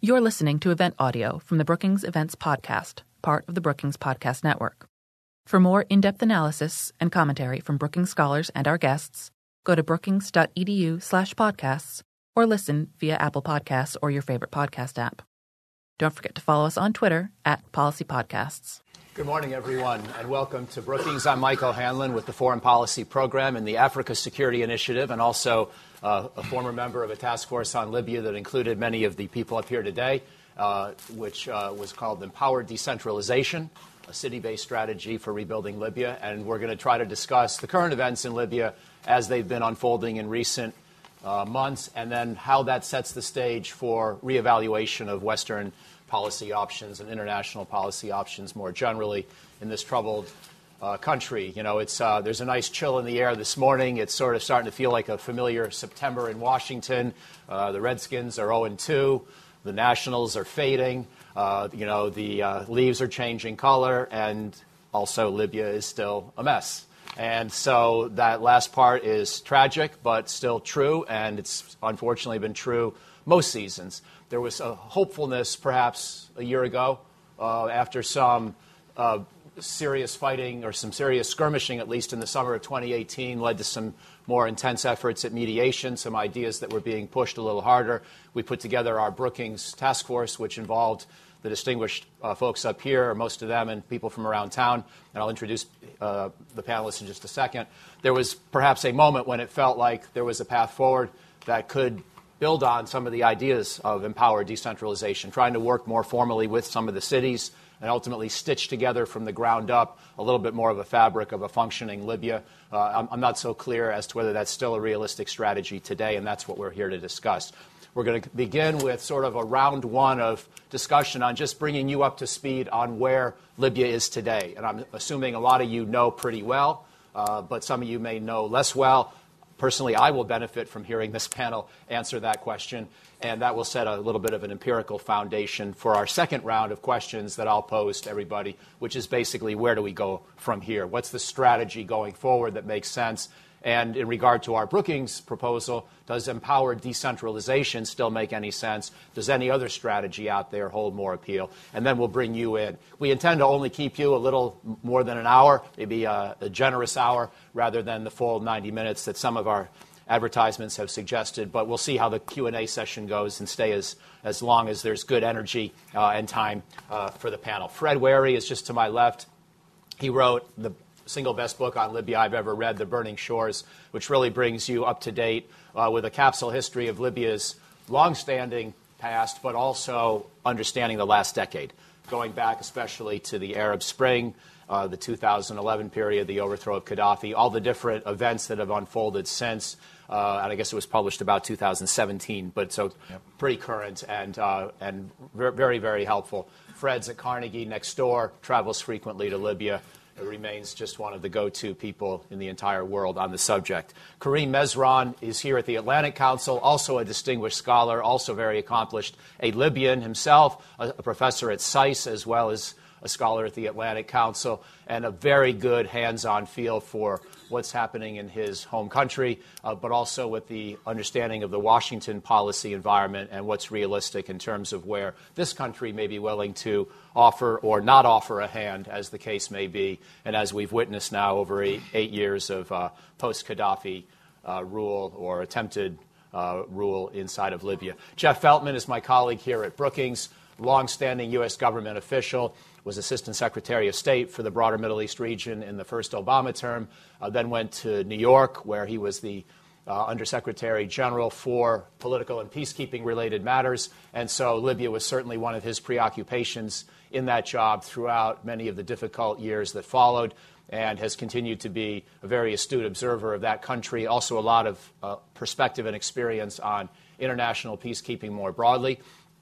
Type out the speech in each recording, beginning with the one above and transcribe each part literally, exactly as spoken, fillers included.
You're listening to event audio from the Brookings Events Podcast, part of the Brookings Podcast Network. For more in-depth analysis and commentary from Brookings scholars and our guests, go to brookings.edu slash podcasts or listen via Apple Podcasts or your favorite podcast app. Don't forget to follow us on Twitter at Policy Podcasts. Good morning, everyone, and welcome to Brookings. I'm Michael Hanlon with the Foreign Policy Program and the Africa Security Initiative, and also uh, a former member of a task force on Libya that included many of the people up here today, uh, which uh, was called Empowered Decentralization, a city-based strategy for rebuilding Libya. And we're going to try to discuss the current events in Libya as they've been unfolding in recent uh, months, and then how that sets the stage for reevaluation of Western policy options and international policy options more generally in this troubled uh, country. You know, it's uh, there's a nice chill in the air this morning. It's sort of starting to feel like a familiar September in Washington. Uh, the Redskins are oh and two. The Nationals are fading. Uh, you know, the uh, leaves are changing color, and also Libya is still a mess. And so that last part is tragic, but still true, and it's unfortunately been true most seasons. There was a hopefulness, perhaps, a year ago uh, after some uh, serious fighting or some serious skirmishing, at least in the summer of twenty eighteen, led to some more intense efforts at mediation, some ideas that were being pushed a little harder. We put together our Brookings task force, which involved the distinguished uh, folks up here, most of them, and people from around town. And I'll introduce uh, the panelists in just a second. There was perhaps a moment when it felt like there was a path forward that could build on some of the ideas of empowered decentralization, trying to work more formally with some of the cities and ultimately stitch together from the ground up a little bit more of a fabric of a functioning Libya. Uh, I'm, I'm not so clear as to whether that's still a realistic strategy today, and that's what we're here to discuss. We're going to begin with sort of a round one of discussion on just bringing you up to speed on where Libya is today. And I'm assuming a lot of you know pretty well, uh, but some of you may know less well. Personally, I will benefit from hearing this panel answer that question, and that will set a little bit of an empirical foundation for our second round of questions that I'll pose to everybody, which is basically, where do we go from here? What's the strategy going forward that makes sense? And in regard to our Brookings proposal, does empowered decentralization still make any sense? Does any other strategy out there hold more appeal? And then we'll bring you in. We intend to only keep you a little more than an hour, maybe a, a generous hour, rather than the full ninety minutes that some of our advertisements have suggested. But we'll see how the Q and A session goes and stay as, as long as there's good energy uh, and time uh, for the panel. Fred Wary is just to my left. He wrote the single best book on Libya I've ever read, The Burning Shores, which really brings you up to date uh, with a capsule history of Libya's longstanding past, but also understanding the last decade, going back especially to the Arab Spring, uh, the two thousand eleven period, the overthrow of Gaddafi, all the different events that have unfolded since. Uh, and I guess it was published about two thousand seventeen, but so yep. Pretty current and uh, and very, very helpful. Fred's at Carnegie next door, travels frequently to Libya. It remains just one of the go-to people in the entire world on the subject. Karim Mesran is here at the Atlantic Council, also a distinguished scholar, also very accomplished, a Libyan himself, a, a professor at SAIS, as well as a scholar at the Atlantic Council, and a very good hands-on feel for what's happening in his home country, uh, but also with the understanding of the Washington policy environment and what's realistic in terms of where this country may be willing to offer or not offer a hand, as the case may be, and as we've witnessed now over eight, eight years of uh, post-Gaddafi uh, rule or attempted uh, rule inside of Libya. Jeff Feltman is my colleague here at Brookings, longstanding U S government official, was Assistant Secretary of State for the broader Middle East region in the first Obama term, uh, then went to New York, where he was the uh, Undersecretary General for political and peacekeeping-related matters. And so Libya was certainly one of his preoccupations in that job throughout many of the difficult years that followed, and has continued to be a very astute observer of that country, also a lot of uh, perspective and experience on international peacekeeping more broadly.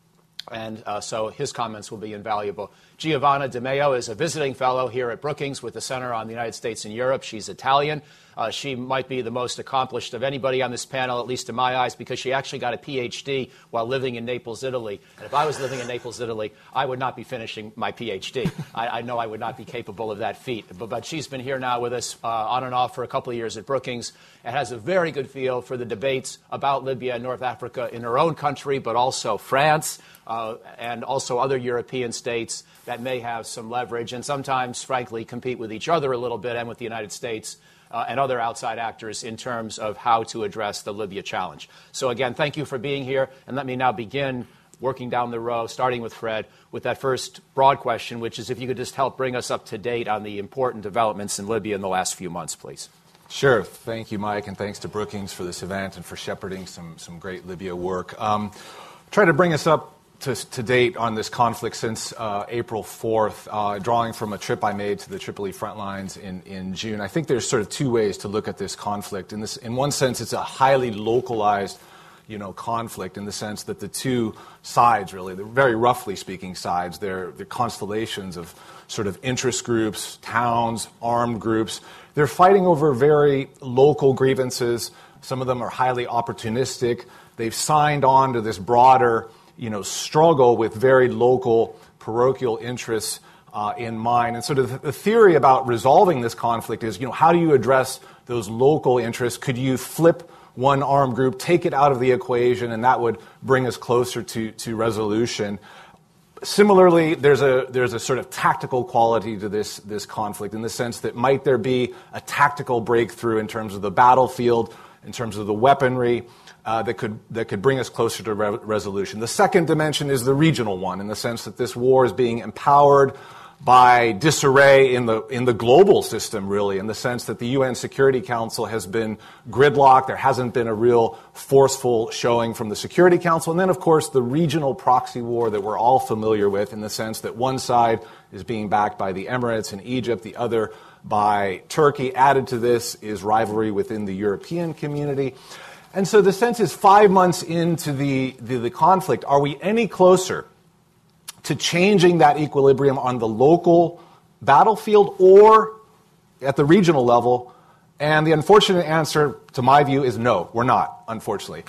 And uh, so his comments will be invaluable. Giovanna Di Meo is a visiting fellow here at Brookings with the Center on the United States and Europe. She's Italian, Uh, she might be the most accomplished of anybody on this panel, at least in my eyes, because she actually got a P H D while living in Naples, Italy. And if I was living in Naples, Italy, I would not be finishing my P H D. I, I know I would not be capable of that feat. But, but she's been here now with us uh, on and off for a couple of years at Brookings and has a very good feel for the debates about Libya and North Africa in her own country, but also France uh, and also other European states that may have some leverage and sometimes, frankly, compete with each other a little bit and with the United States uh, and other outside actors in terms of how to address the Libya challenge. So, again, thank you for being here. And let me now begin working down the row, starting with Fred, with that first broad question, which is if you could just help bring us up to date on the important developments in Libya in the last few months, please. Sure. Thank you, Mike, and thanks to Brookings for this event and for shepherding some, some great Libya work. Um, try to bring us up to, to date on this conflict since uh, April fourth, uh, drawing from a trip I made to the Tripoli front lines in, in June. I think there's sort of two ways to look at this conflict. In, this, in one sense, it's a highly localized you know, conflict in the sense that the two sides, really, they're very roughly speaking sides, they're, they're constellations of sort of interest groups, towns, armed groups. They're fighting over very local grievances. Some of them are highly opportunistic. They've signed on to this broader, you know, struggle with very local parochial interests uh, in mind. And sort of the theory about resolving this conflict is, you know, how do you address those local interests? Could you flip one armed group, take it out of the equation, and that would bring us closer to, to resolution? Similarly, there's a there's a sort of tactical quality to this this conflict in the sense that might there be a tactical breakthrough in terms of the battlefield, in terms of the weaponry, uh, that could that could bring us closer to re- resolution. The second dimension is the regional one, in the sense that this war is being empowered by disarray in the in the global system, really, in the sense that the U N Security Council has been gridlocked. There hasn't been a real forceful showing from the Security Council. And then, of course, the regional proxy war that we're all familiar with, in the sense that one side is being backed by the Emirates and Egypt, the other by Turkey. Added to this is rivalry within the European community. And so the sense is, five months into the, the, the conflict, are we any closer to changing that equilibrium on the local battlefield or at the regional level? And the unfortunate answer, to my view, is no, we're not, unfortunately.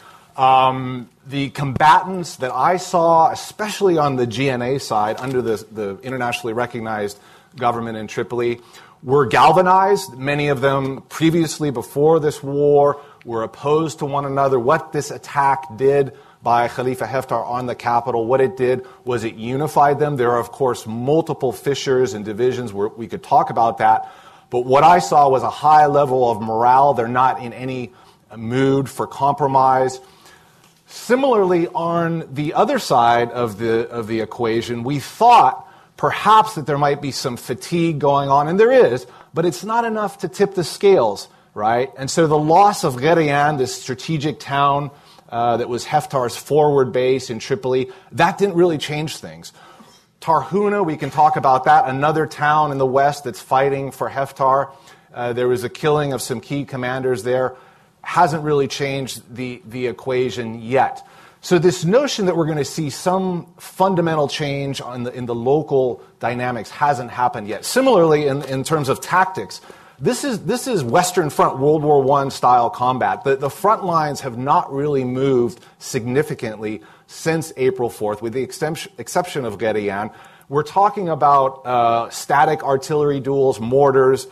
Um, the combatants that I saw, especially on the G N A side, under the, the internationally recognized government in Tripoli, were galvanized. Many of them previously, before this war, were opposed to one another. What this attack did by Khalifa Haftar on the capital, what it did was it unified them. There are, of course, multiple fissures and divisions where we could talk about that. But what I saw was a high level of morale. They're not in any mood for compromise. Similarly, on the other side of the of the equation, we thought perhaps that there might be some fatigue going on, and there is, but it's not enough to tip the scales, right? And so the loss of Gherian, this strategic town Uh, that was Haftar's forward base in Tripoli, that didn't really change things. Tarhuna, we can talk about that, another town in the west that's fighting for Haftar. Uh, there was a killing of some key commanders there. Hasn't really changed the, the equation yet. So this notion that we're going to see some fundamental change on the, in the local dynamics hasn't happened yet. Similarly, in, in terms of tactics, This is this is Western Front World War One style combat. The, the front lines have not really moved significantly since April fourth, with the exception, exception of Gherian. We're talking about uh, static artillery duels, mortars,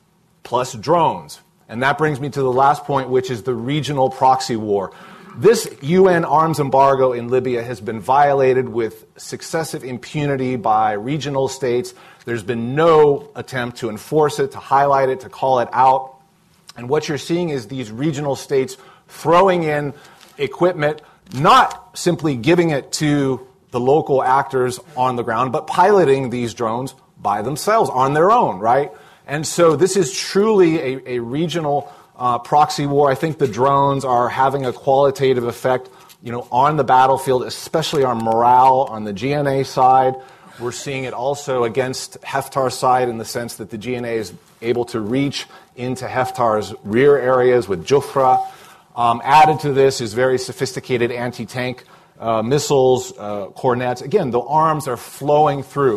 plus drones. And that brings me to the last point, which is the regional proxy war. This U N arms embargo in Libya has been violated with successive impunity by regional states. There's been no attempt to enforce it, to highlight it, to call it out. And what you're seeing is these regional states throwing in equipment, not simply giving it to the local actors on the ground, but piloting these drones by themselves, on their own, right? And so this is truly a, a regional uh, proxy war. I think the drones are having a qualitative effect, you know, on the battlefield, especially on morale on the G N A side. We're seeing it also against Haftar's side in the sense that the G N A is able to reach into Haftar's rear areas with Jufra. Um, added to this is very sophisticated anti-tank uh, missiles, uh, cornets. Again, the arms are flowing through.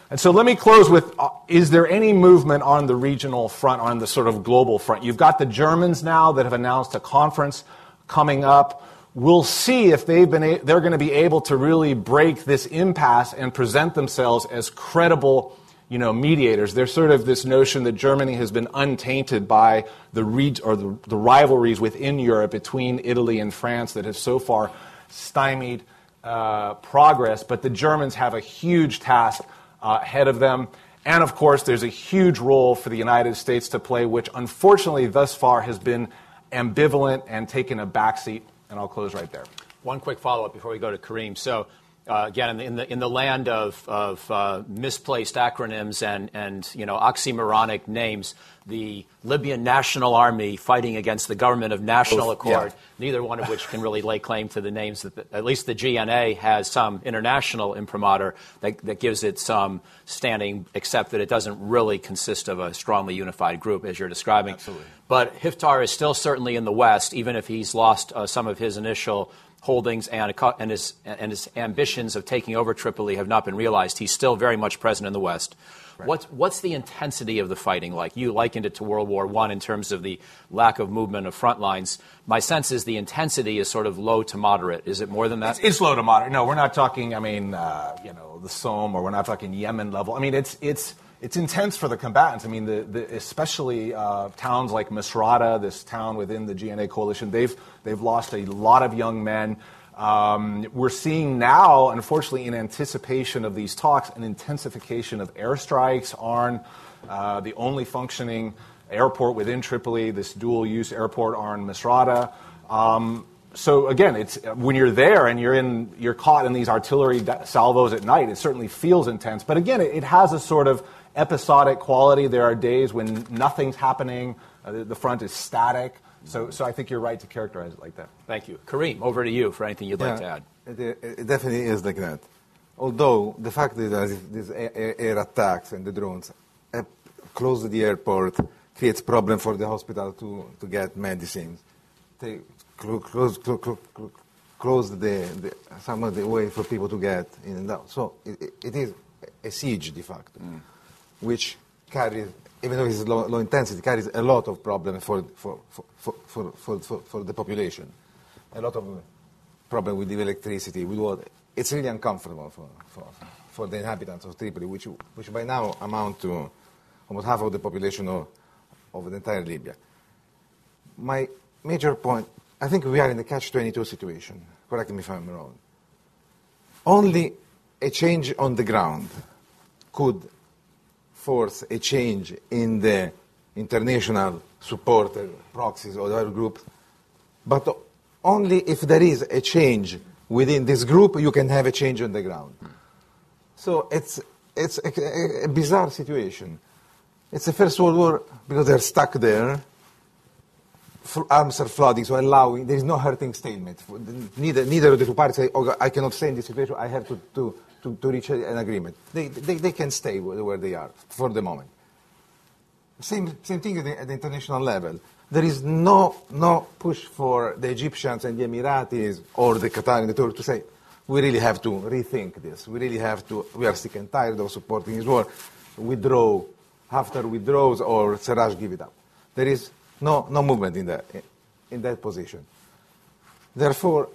And so let me close with, uh, is there any movement on the regional front, on the sort of global front? You've got the Germans now that have announced a conference coming up. We'll see if they've been a- they're going to be able to really break this impasse and present themselves as credible, you know, mediators. There's sort of this notion that Germany has been untainted by the re- or the, the rivalries within Europe between Italy and France that have so far stymied uh, progress. But the Germans have a huge task Uh, ahead of them. And, of course, there's a huge role for the United States to play, which, unfortunately, thus far has been ambivalent and taken a backseat. And I'll close right there. One quick follow-up before we go to Kareem. So, uh, again, in the, in the in the land of, of uh, misplaced acronyms and, and, you know, oxymoronic names, the Libyan National Army fighting against the government of National Accord, yeah. neither one of which can really lay claim to the names that the, at least the G N A has some international imprimatur that, that gives it some standing, except that it doesn't really consist of a strongly unified group, as you're describing. Absolutely. But Hiftar is still certainly in the West, even if he's lost uh, some of his initial holdings and, and, his, and his ambitions of taking over Tripoli have not been realized. He's still very much present in the West. Right. What's, what's the intensity of the fighting like? You likened it to World War One in terms of the lack of movement of front lines. My sense is the intensity is sort of low to moderate. Is it more than that? It's, it's low to moderate. No, we're not talking, I mean, uh, you know, the Somme, or we're not talking Yemen level. I mean, it's it's it's intense for the combatants. I mean, the, the, especially uh, towns like Misrata, this town within the G N A coalition, they've they've lost a lot of young men. Um, we're seeing now, unfortunately, in anticipation of these talks, an intensification of airstrikes on uh, the only functioning airport within Tripoli, this dual-use airport on Misrata. Um, so again, it's when you're there and you're in, you're caught in these artillery salvos at night. It certainly feels intense, but again, it, it has a sort of episodic quality. There are days when nothing's happening, uh, the, the front is static. So, so I think you're right to characterize it like that. Thank you. Kareem, over to you for anything you'd yeah, like to add. It, it definitely is like that. Although the fact that these air, air attacks and the drones uh, close the airport creates problem for the hospital to, to get medicines. They close, close, close, close the, the, some of the way for people to get in and out. So it, it is a siege de facto, mm. which carries, even though it's low, low intensity, carries a lot of problems for, for, for, for, for, for, for the population. A lot of problem with the electricity, with water. It's really uncomfortable for, for, for the inhabitants of Tripoli, which, which by now amount to almost half of the population of, of the entire Libya. My major point, I think we are in the catch twenty-two situation. Correct me if I'm wrong. Only a change on the ground could force a change in the international supporter proxies or other groups, but only if there is a change within this group, you can have a change on the ground. So it's, it's a, a, a bizarre situation. It's a First World War because they're stuck there. Arms are flooding, so allowing, there is no hurting stalemate. Neither, neither of the two parties say, oh, I cannot stay in this situation, I have to, to, to, to reach an agreement. They, they, they can stay where they are for the moment. Same, same thing at the, at the international level. There is no, no push for the Egyptians and the Emiratis or the Qatar and the Turks to say, we really have to rethink this. We really have to, we are sick and tired of supporting this war. Withdraw. Haftar withdraws or Sarraj give it up. There is no, no movement in that, in that position. Therefore,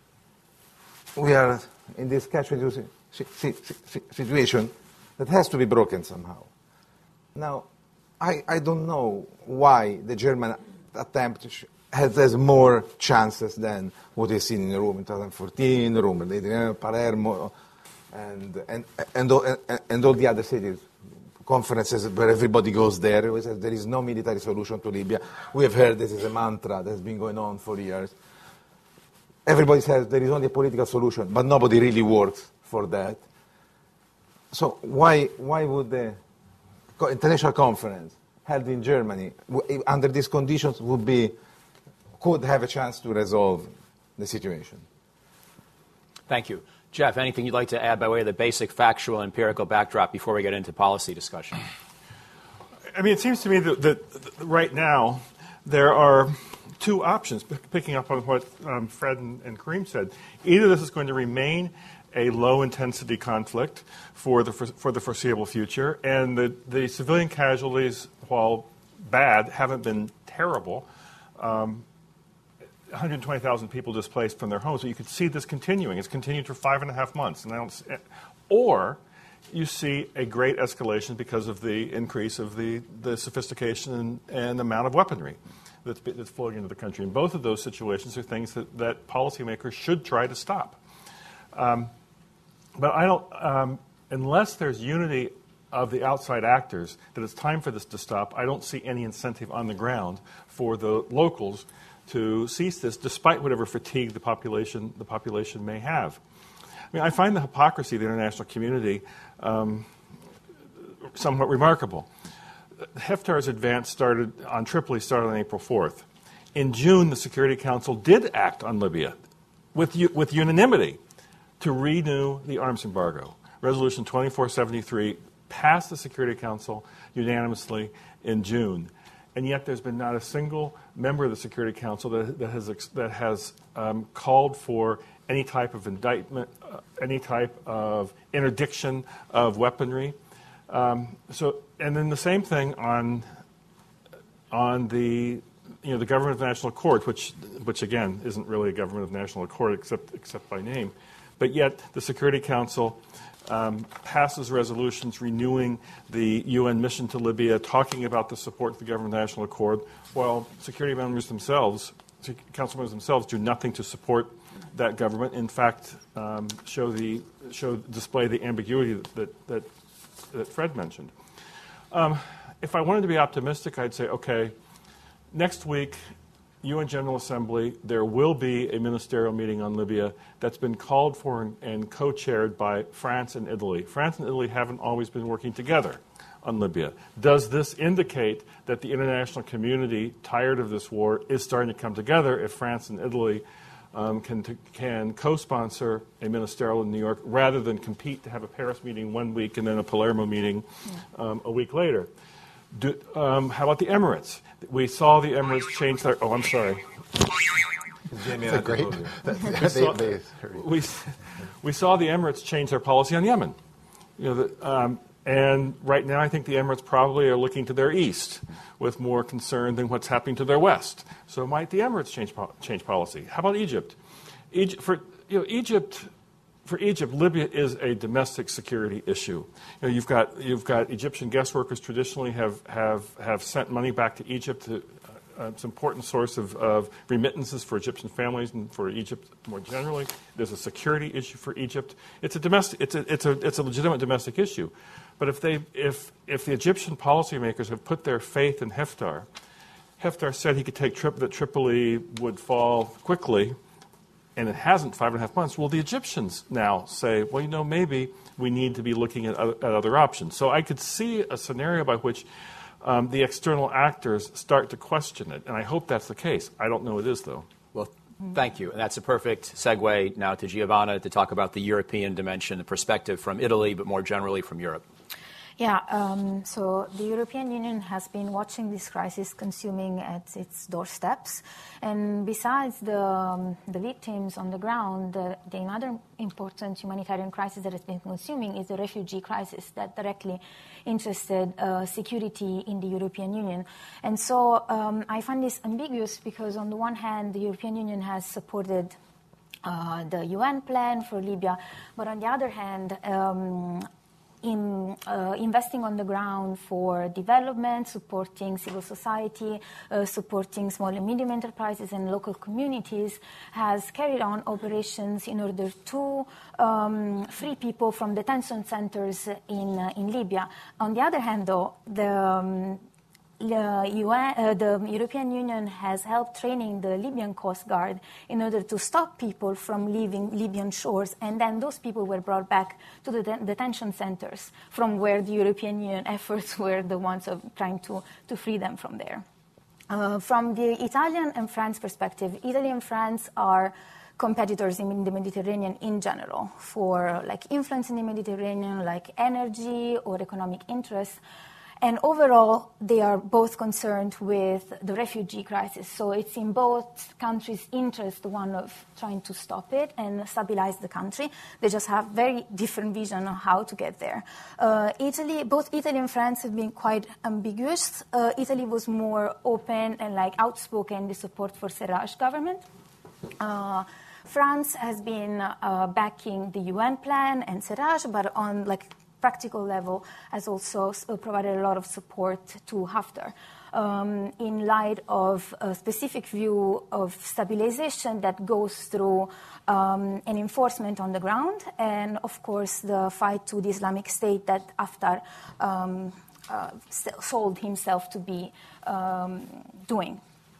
we are in this catch twenty-two situation that has to be broken somehow. Now, I, I don't know why the German attempt has, has more chances than what we've seen in Rome in twenty fourteen, Rome, Palermo, and, and, and, and, and all the other cities, conferences where everybody goes there. There is no military solution to Libya. We have heard this is a mantra that has been going on for years. Everybody says there is only a political solution, but nobody really works for that. So why, why would the international conference held in Germany under these conditions would be, could have a chance to resolve the situation? Thank you. Jeff, anything you'd like to add by way of the basic factual empirical backdrop before we get into policy discussion? I mean, it seems to me that, that, that right now there are two options, p- picking up on what um, Fred and, and Kareem said. Either this is going to remain a low-intensity conflict for the for the foreseeable future, and the, the civilian casualties, while bad, haven't been terrible. Um, one hundred twenty thousand people displaced from their homes, but you could see this continuing. It's continued for five and a half months. And I don't, or you see a great escalation because of the increase of the, the sophistication and, and amount of weaponry that's, that's flowing into the country. And both of those situations are things that, that policymakers should try to stop. Um, but I don't, um, unless there's unity of the outside actors that it's time for this to stop, I don't see any incentive on the ground for the locals to cease this, despite whatever fatigue the population the population may have. I mean, I find the hypocrisy of the international community um, somewhat remarkable. Haftar's advance started on Tripoli started on April fourth. In June, the Security Council did act on Libya with with unanimity to renew the arms embargo. Resolution twenty-four seventy-three passed the Security Council unanimously in June. And yet there's been not a single member of the Security Council that, that has, that has um, called for any type of indictment, uh, any type of interdiction of weaponry. Um, so, and then the same thing on on the you know the Government of National Accord, which which again isn't really a Government of National Accord except except by name, but yet the Security Council Um, passes resolutions renewing the U N mission to Libya, talking about the support of the Government of National Accord, while security members themselves, council members themselves, do nothing to support that government. In fact, um, show the show display the ambiguity that that, that Fred mentioned. Um, if I wanted to be optimistic, I'd say, okay, next week, U N General Assembly, there will be a ministerial meeting on Libya that's been called for and, and co-chaired by France and Italy. France and Italy haven't always been working together on Libya. Does this indicate that the international community, tired of this war, is starting to come together if France and Italy um, can, t- can co-sponsor a ministerial in New York rather than compete to have a Paris meeting one week and then a Palermo meeting um, a week later? Do, um, how about the Emirates? We saw the Emirates change their... Oh, I'm sorry. That's great. we, saw, we, we saw the Emirates change their policy on Yemen. You know, the, um, and right now I think the Emirates probably are looking to their east with more concern than what's happening to their west. So might the Emirates change, change policy? How about Egypt? Egypt for you know, Egypt... For Egypt, Libya is a domestic security issue. You know, you've got you've got Egyptian guest workers traditionally have have, have sent money back to Egypt. To, uh, it's an important source of, of remittances for Egyptian families and for Egypt more generally. There's a security issue for Egypt. It's a domestic. It's a it's a it's a legitimate domestic issue. But if they if if the Egyptian policymakers have put their faith in Haftar, Haftar said he could take trip that Tripoli would fall quickly. And it hasn't five and a half months. Well, the Egyptians now say, well, you know, maybe we need to be looking at other, at other options. So I could see a scenario by which um, the external actors start to question it. And I hope that's the case. I don't know it is, though. Well, thank you. And that's a perfect segue now to Giovanna to talk about the European dimension, the perspective from Italy, but more generally from Europe. Yeah, um, so the European Union has been watching this crisis consuming at its doorsteps. And besides the, um, the victims on the ground, the, the another important humanitarian crisis that has been consuming is the refugee crisis that directly interested uh, security in the European Union. And so um, I find this ambiguous because on the one hand, the European Union has supported uh, the U N plan for Libya, but on the other hand, um, In, uh, investing on the ground for development, supporting civil society, uh, supporting small and medium enterprises and local communities, has carried on operations in order to um, free people from detention centers in uh, in Libya. On the other hand, though, the um, The, U N, uh, the European Union has helped training the Libyan Coast Guard in order to stop people from leaving Libyan shores, and then those people were brought back to the de- detention centers from where the European Union efforts were the ones of trying to, to free them from there. Uh, from the Italian and France perspective, Italy and France are competitors in the Mediterranean in general for like influence in the Mediterranean, like energy or economic interests. And overall, they are both concerned with the refugee crisis. So it's in both countries' interest, one of trying to stop it and stabilize the country. They just have very different vision on how to get there. Uh, Italy, both Italy and France have been quite ambiguous. Uh, Italy was more open and like outspoken in the support for Serraj government. Uh, France has been uh, backing the U N plan and Serraj, but on like practical level has also uh, provided a lot of support to Haftar um, in light of a specific view of stabilization that goes through um, an enforcement on the ground and, of course, the fight to the Islamic State that Haftar um, uh, sold himself to be um, doing.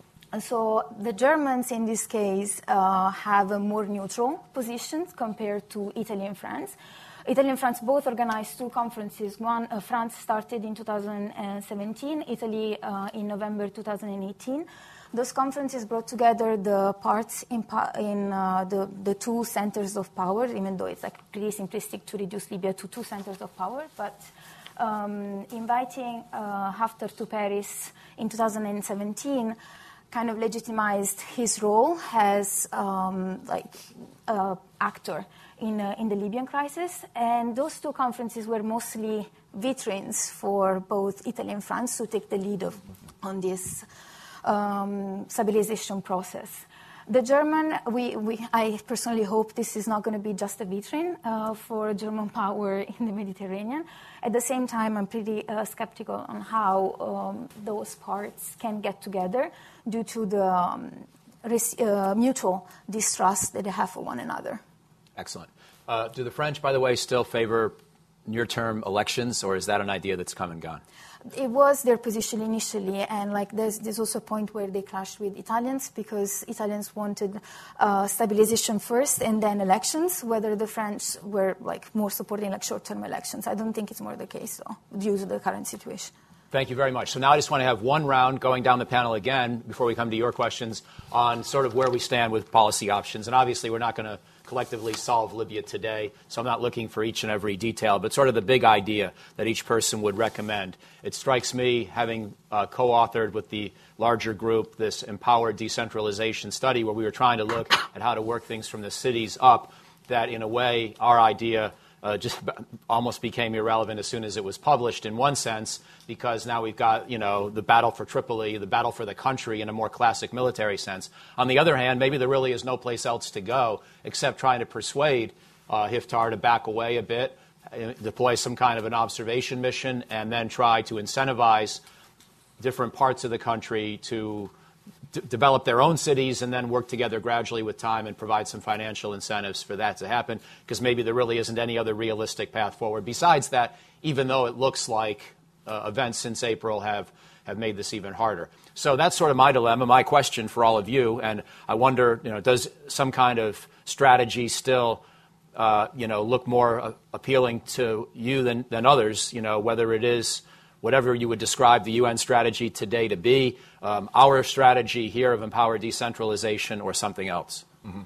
So the Germans, in this case, uh, have a more neutral position compared to Italy and France. Italy and France both organized two conferences. One, uh, France started in two thousand seventeen, Italy uh, in November two thousand eighteen. Those conferences brought together the parts in, in uh, the, the two centers of power, even though it's like pretty simplistic to reduce Libya to two centers of power, but um, inviting uh, Haftar to Paris in two thousand seventeen kind of legitimized his role as um, like uh, actor in uh, in the Libyan crisis, and those two conferences were mostly vitrines for both Italy and France to take the lead of, on this um, stabilization process. The German, we, we, I personally hope this is not going to be just a vitrine uh, for German power in the Mediterranean. At the same time, I'm pretty uh, skeptical on how um, those parts can get together due to the um, res- uh, mutual distrust that they have for one another. Excellent. Uh, do the French, by the way, still favor near-term elections, or is that an idea that's come and gone? It was their position initially, and like there's, there's also a point where they clashed with Italians because Italians wanted uh, stabilization first and then elections, whether the French were like more supporting like short-term elections. I don't think it's more the case, though, due to the current situation. Thank you very much. So now I just want to have one round going down the panel again before we come to your questions on sort of where we stand with policy options. And obviously we're not going to collectively solve Libya today, so I'm not looking for each and every detail, but sort of the big idea that each person would recommend. It strikes me, having uh, co-authored with the larger group this Empowered Decentralization study where we were trying to look at how to work things from the cities up, that in a way our idea Uh, just almost became irrelevant as soon as it was published in one sense, because now we've got, you know, the battle for Tripoli, the battle for the country in a more classic military sense. On the other hand, maybe there really is no place else to go except trying to persuade uh, Haftar to back away a bit, uh, deploy some kind of an observation mission, and then try to incentivize different parts of the country to d- develop their own cities and then work together gradually with time and provide some financial incentives for that to happen, because maybe there really isn't any other realistic path forward. Besides that, even though it looks like uh, events since April have, have made this even harder. So that's sort of my dilemma, my question for all of you, and I wonder, you know, does some kind of strategy still uh, you know, look more uh, appealing to you than, than others, you know, whether it is whatever you would describe the U N strategy today to be, um, our strategy here of empowered decentralization, or something else? Mm-hmm.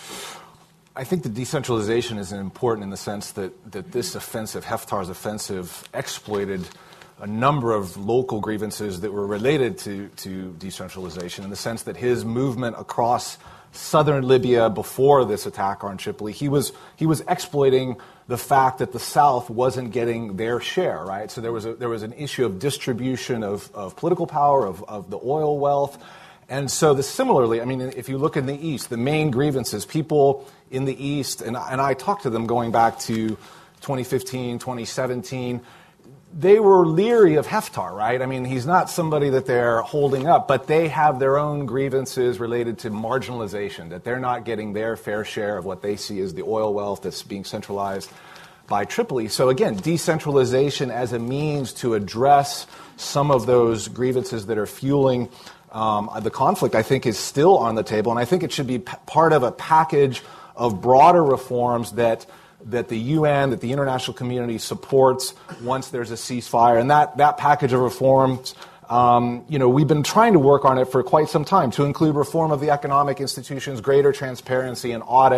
I think the decentralization is important in the sense that, that this offensive, Haftar's offensive, exploited a number of local grievances that were related to, to decentralization, in the sense that his movement across southern Libya before this attack on Tripoli, he was he was exploiting the fact that the South wasn't getting their share, right? So there was a, there was an issue of distribution of, of political power, of, of the oil wealth. And so the, similarly, I mean, if you look in the East, the main grievances, people in the East, and, and I talked to them going back to twenty fifteen, twenty seventeen, they were leery of Haftar, right? I mean, he's not somebody that they're holding up, but they have their own grievances related to marginalization, that they're not getting their fair share of what they see as the oil wealth that's being centralized by Tripoli. So again, decentralization as a means to address some of those grievances that are fueling um, the conflict, I think, is still on the table. And I think it should be p- part of a package of broader reforms that that the U N, that the international community supports once there's a ceasefire. And that, that package of reforms, um, you know, we've been trying to work on it for quite some time, to include reform of the economic institutions, greater transparency and audit,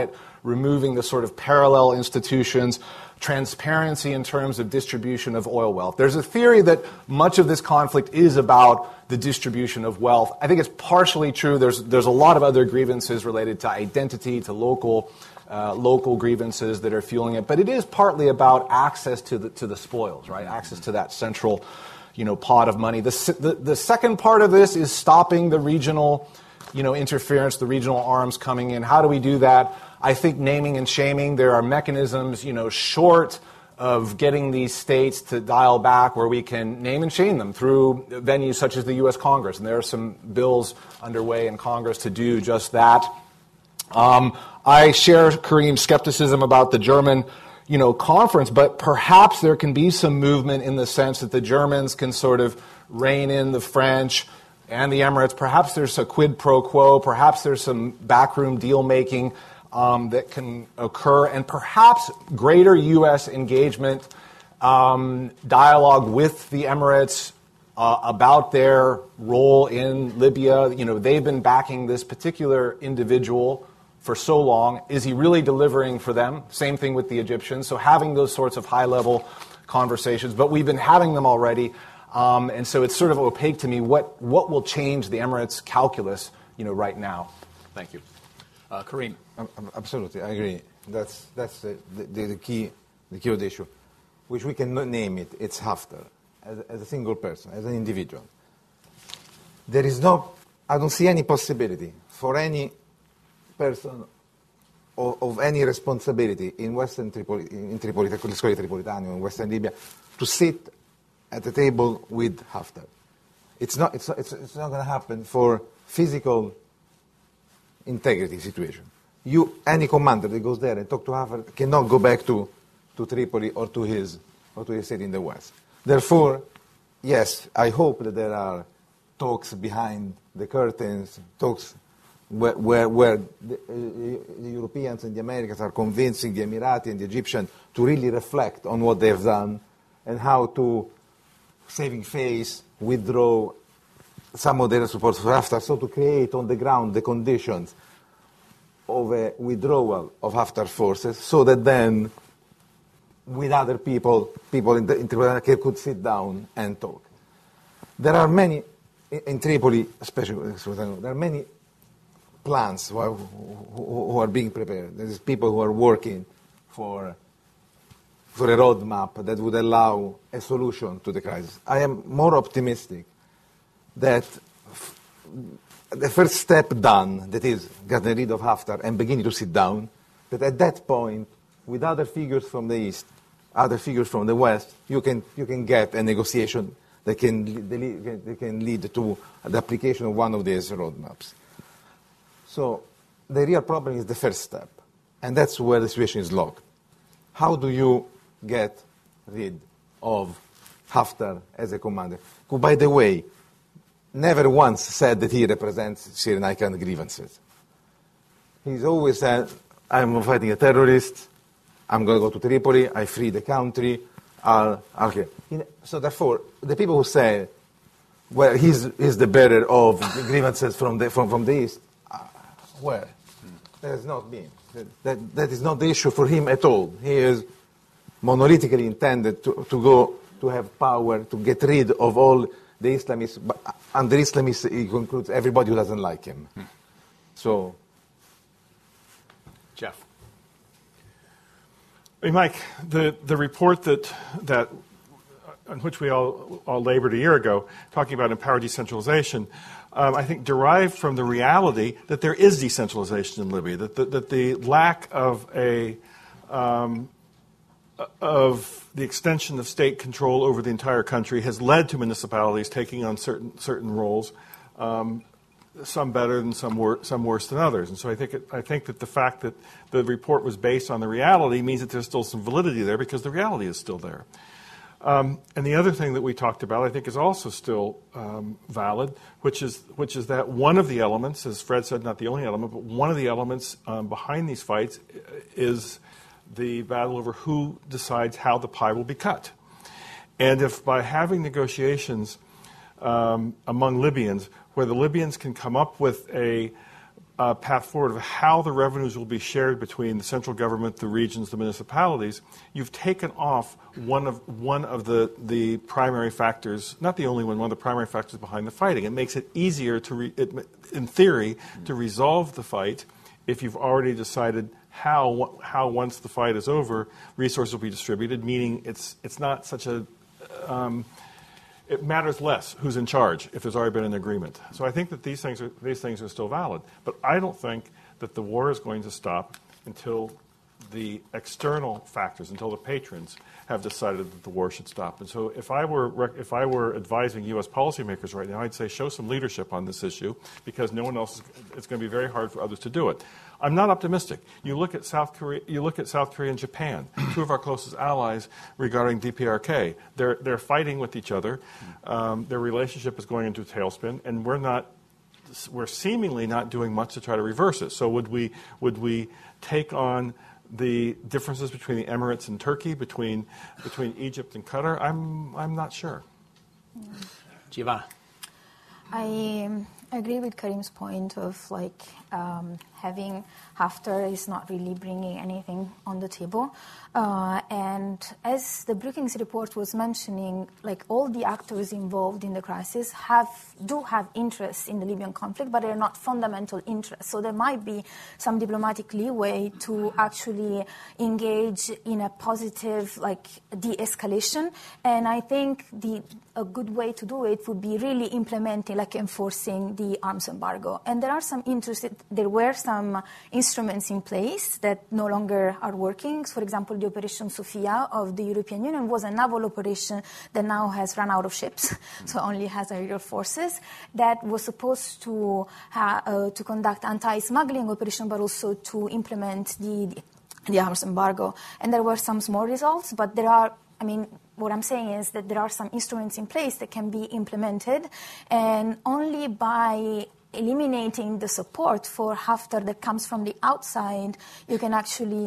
removing the sort of parallel institutions, transparency in terms of distribution of oil wealth. There's a theory that much of this conflict is about the distribution of wealth. I think it's partially true. There's there's a lot of other grievances related to identity, to local uh, local grievances that are fueling it. But it is partly about access to the to the spoils, right? Access to that central, you know, pot of money. The the, the second part of this is stopping the regional, you know, interference, the regional arms coming in. How do we do that? I think naming and shaming, there are mechanisms, you know, short of getting these states to dial back where we can name and shame them through venues such as the U S Congress. And there are some bills underway in Congress to do just that. Um, I share Kareem's skepticism about the German, you know, conference, but perhaps there can be some movement in the sense that the Germans can sort of rein in the French and the Emirates. Perhaps there's a quid pro quo. Perhaps there's some backroom deal making Um, that can occur, and perhaps greater U S engagement, um, dialogue with the Emirates uh, about their role in Libya. You know, they've been backing this particular individual for so long. Is he really delivering for them? Same thing with the Egyptians. So having those sorts of high-level conversations, but we've been having them already, um, and so it's sort of opaque to me what what will change the Emirates calculus, you know, right now. Thank you. Uh, Kareem. Absolutely, I agree. That's that's the, the, the key the key of the issue, which we can name it. It's Haftar as, as a single person, as an individual. There is no, I don't see any possibility for any person of, of any responsibility in Western Tripoli, in Tripoli, let's call it Tripolitania, in Western Libya, to sit at the table with Haftar. It's not. It's it's, it's not going to happen for physical integrity situation. You, any commander that goes there and talk to Haftar cannot go back to, to Tripoli or to his or to his state in the west. Therefore, yes, I hope that there are talks behind the curtains, talks where, where, where the, uh, the Europeans and the Americans are convincing the Emirati and the Egyptian to really reflect on what they've done and how to, saving face, withdraw some of their support for Haftar, so to create on the ground the conditions of a withdrawal of Haftar forces, so that then, with other people, people in the in Tripoli could sit down and talk. There are many, in Tripoli especially, there are many plans who are, who, who are being prepared. There is people who are working for, for a roadmap that would allow a solution to the crisis. I am more optimistic that f- the first step done, that is getting rid of Haftar and beginning to sit down, that at that point, with other figures from the East, other figures from the West, you can you can get a negotiation that can, that can lead to the application of one of these roadmaps. So the real problem is the first step, and that's where the situation is locked. How do you get rid of Haftar as a commander, who, by the way, never once said that he represents Cyrenaican grievances. He's always said, I'm fighting a terrorist, I'm going to go to Tripoli, I free the country, I'll, I'll kill. So therefore, the people who say, well, he's, he's the bearer of the grievances from the, from, from the East, uh, where? That has not been. That, that, that is not the issue for him at all. He is monolithically intended to, to go, to have power, to get rid of all the Islamists, but under Islamists, he concludes everybody who doesn't like him. Hmm. So, Jeff. Hey, Mike, the, the report that that on which we all, all labored a year ago, talking about empowered decentralization, um, I think derived from the reality that there is decentralization in Libya, that the, that the lack of a um, of the extension of state control over the entire country has led to municipalities taking on certain certain roles, um, some better than some wor- some worse than others. And so I think it, I think that the fact that the report was based on the reality means that there's still some validity there because the reality is still there. Um, and the other thing that we talked about, I think, is also still um, valid, which is which is that one of the elements, as Fred said, not the only element, but one of the elements um, behind these fights is the battle over who decides how the pie will be cut. And if by having negotiations um, among Libyans, where the Libyans can come up with a uh, path forward of how the revenues will be shared between the central government, the regions, the municipalities, you've taken off one of one of the, the primary factors, not the only one, one of the primary factors behind the fighting. It makes it easier to, re, it, in theory, to resolve the fight if you've already decided how how once the fight is over, resources will be distributed. Meaning, it's it's not such a um, it matters less who's in charge if there's already been an agreement. So I think that these things are, these things are still valid. But I don't think that the war is going to stop until the external factors, until the patrons have decided that the war should stop. And so if I were if I were advising U S policymakers right now, I'd say show some leadership on this issue, because no one else is, it's going to be very hard for others to do it. I'm not optimistic. You look at South Korea, you look at South Korea and Japan, two of our closest allies regarding D P R K. They're they're fighting with each other. Um, their relationship is going into a tailspin, and we're not we're seemingly not doing much to try to reverse it. So would we would we take on the differences between the Emirates and Turkey, between between Egypt and Qatar? I'm I'm not sure. Giovanna. I um, agree with Karim's point of like um, having Haftar is not really bringing anything on the table. Uh, and as the Brookings report was mentioning, like all the actors involved in the crisis have do have interests in the Libyan conflict, but they're not fundamental interests. So there might be some diplomatic leeway to actually engage in a positive like de-escalation. And I think the a good way to do it would be really implementing, like enforcing the arms embargo. And there are some interested, there were some instruments in place that no longer are working. For example, the Operation Sophia of the European Union was a naval operation that now has run out of ships, so only has aerial forces, that was supposed to ha- uh, to conduct anti-smuggling operation, but also to implement the, the the arms embargo. And there were some small results, but there are, I mean, what I'm saying is that there are some instruments in place that can be implemented, and only by eliminating the support for Haftar that comes from the outside, you can actually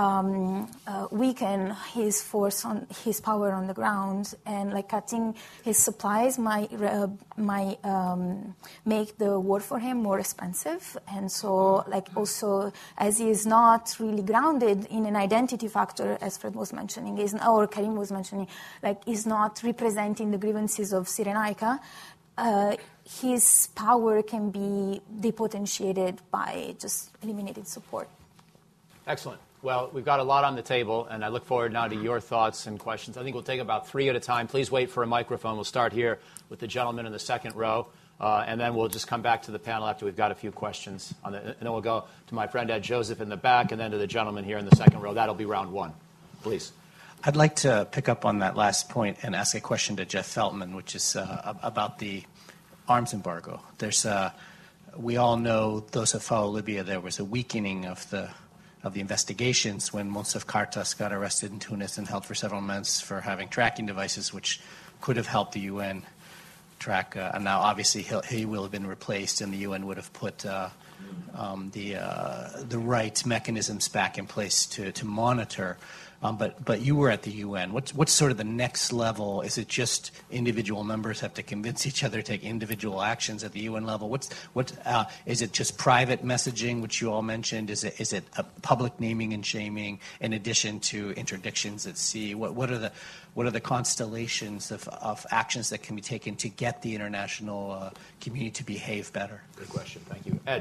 um, uh, weaken his force on his power on the ground, and like cutting his supplies might uh, might um, make the war for him more expensive. And so, like also, as he is not really grounded in an identity factor, as Fred was mentioning, is or Karim was mentioning, like is not representing the grievances of Cyrenaica. Uh, his power can be depotentiated by just eliminated support. Excellent. Well, we've got a lot on the table, and I look forward now to your thoughts and questions. I think we'll take about three at a time. Please wait for a microphone. We'll start here with the gentleman in the second row, uh, and then we'll just come back to the panel after we've got a few questions. On the, and then we'll go to my friend Ed Joseph in the back, and then to the gentleman here in the second row. That'll be round one. Please. I'd like to pick up on that last point and ask a question to Jeff Feltman, which is uh, about the arms embargo. There's, uh, we all know, those who follow Libya, there was a weakening of the of the investigations when Monsef Kartas got arrested in Tunis and held for several months for having tracking devices, which could have helped the U N track. Uh, and now, obviously, he'll, he will have been replaced, and the U N would have put uh, um, the uh, the right mechanisms back in place to to monitor. Um, but but you were at the U N. What's what's sort of the next level? Is it just individual members have to convince each other to take individual actions at the U N level? What's what uh, is it just private messaging, which you all mentioned? Is it is it a public naming and shaming in addition to interdictions at sea? What what are the what are the constellations of, of actions that can be taken to get the international uh, community to behave better? Good question. Thank you, Ed.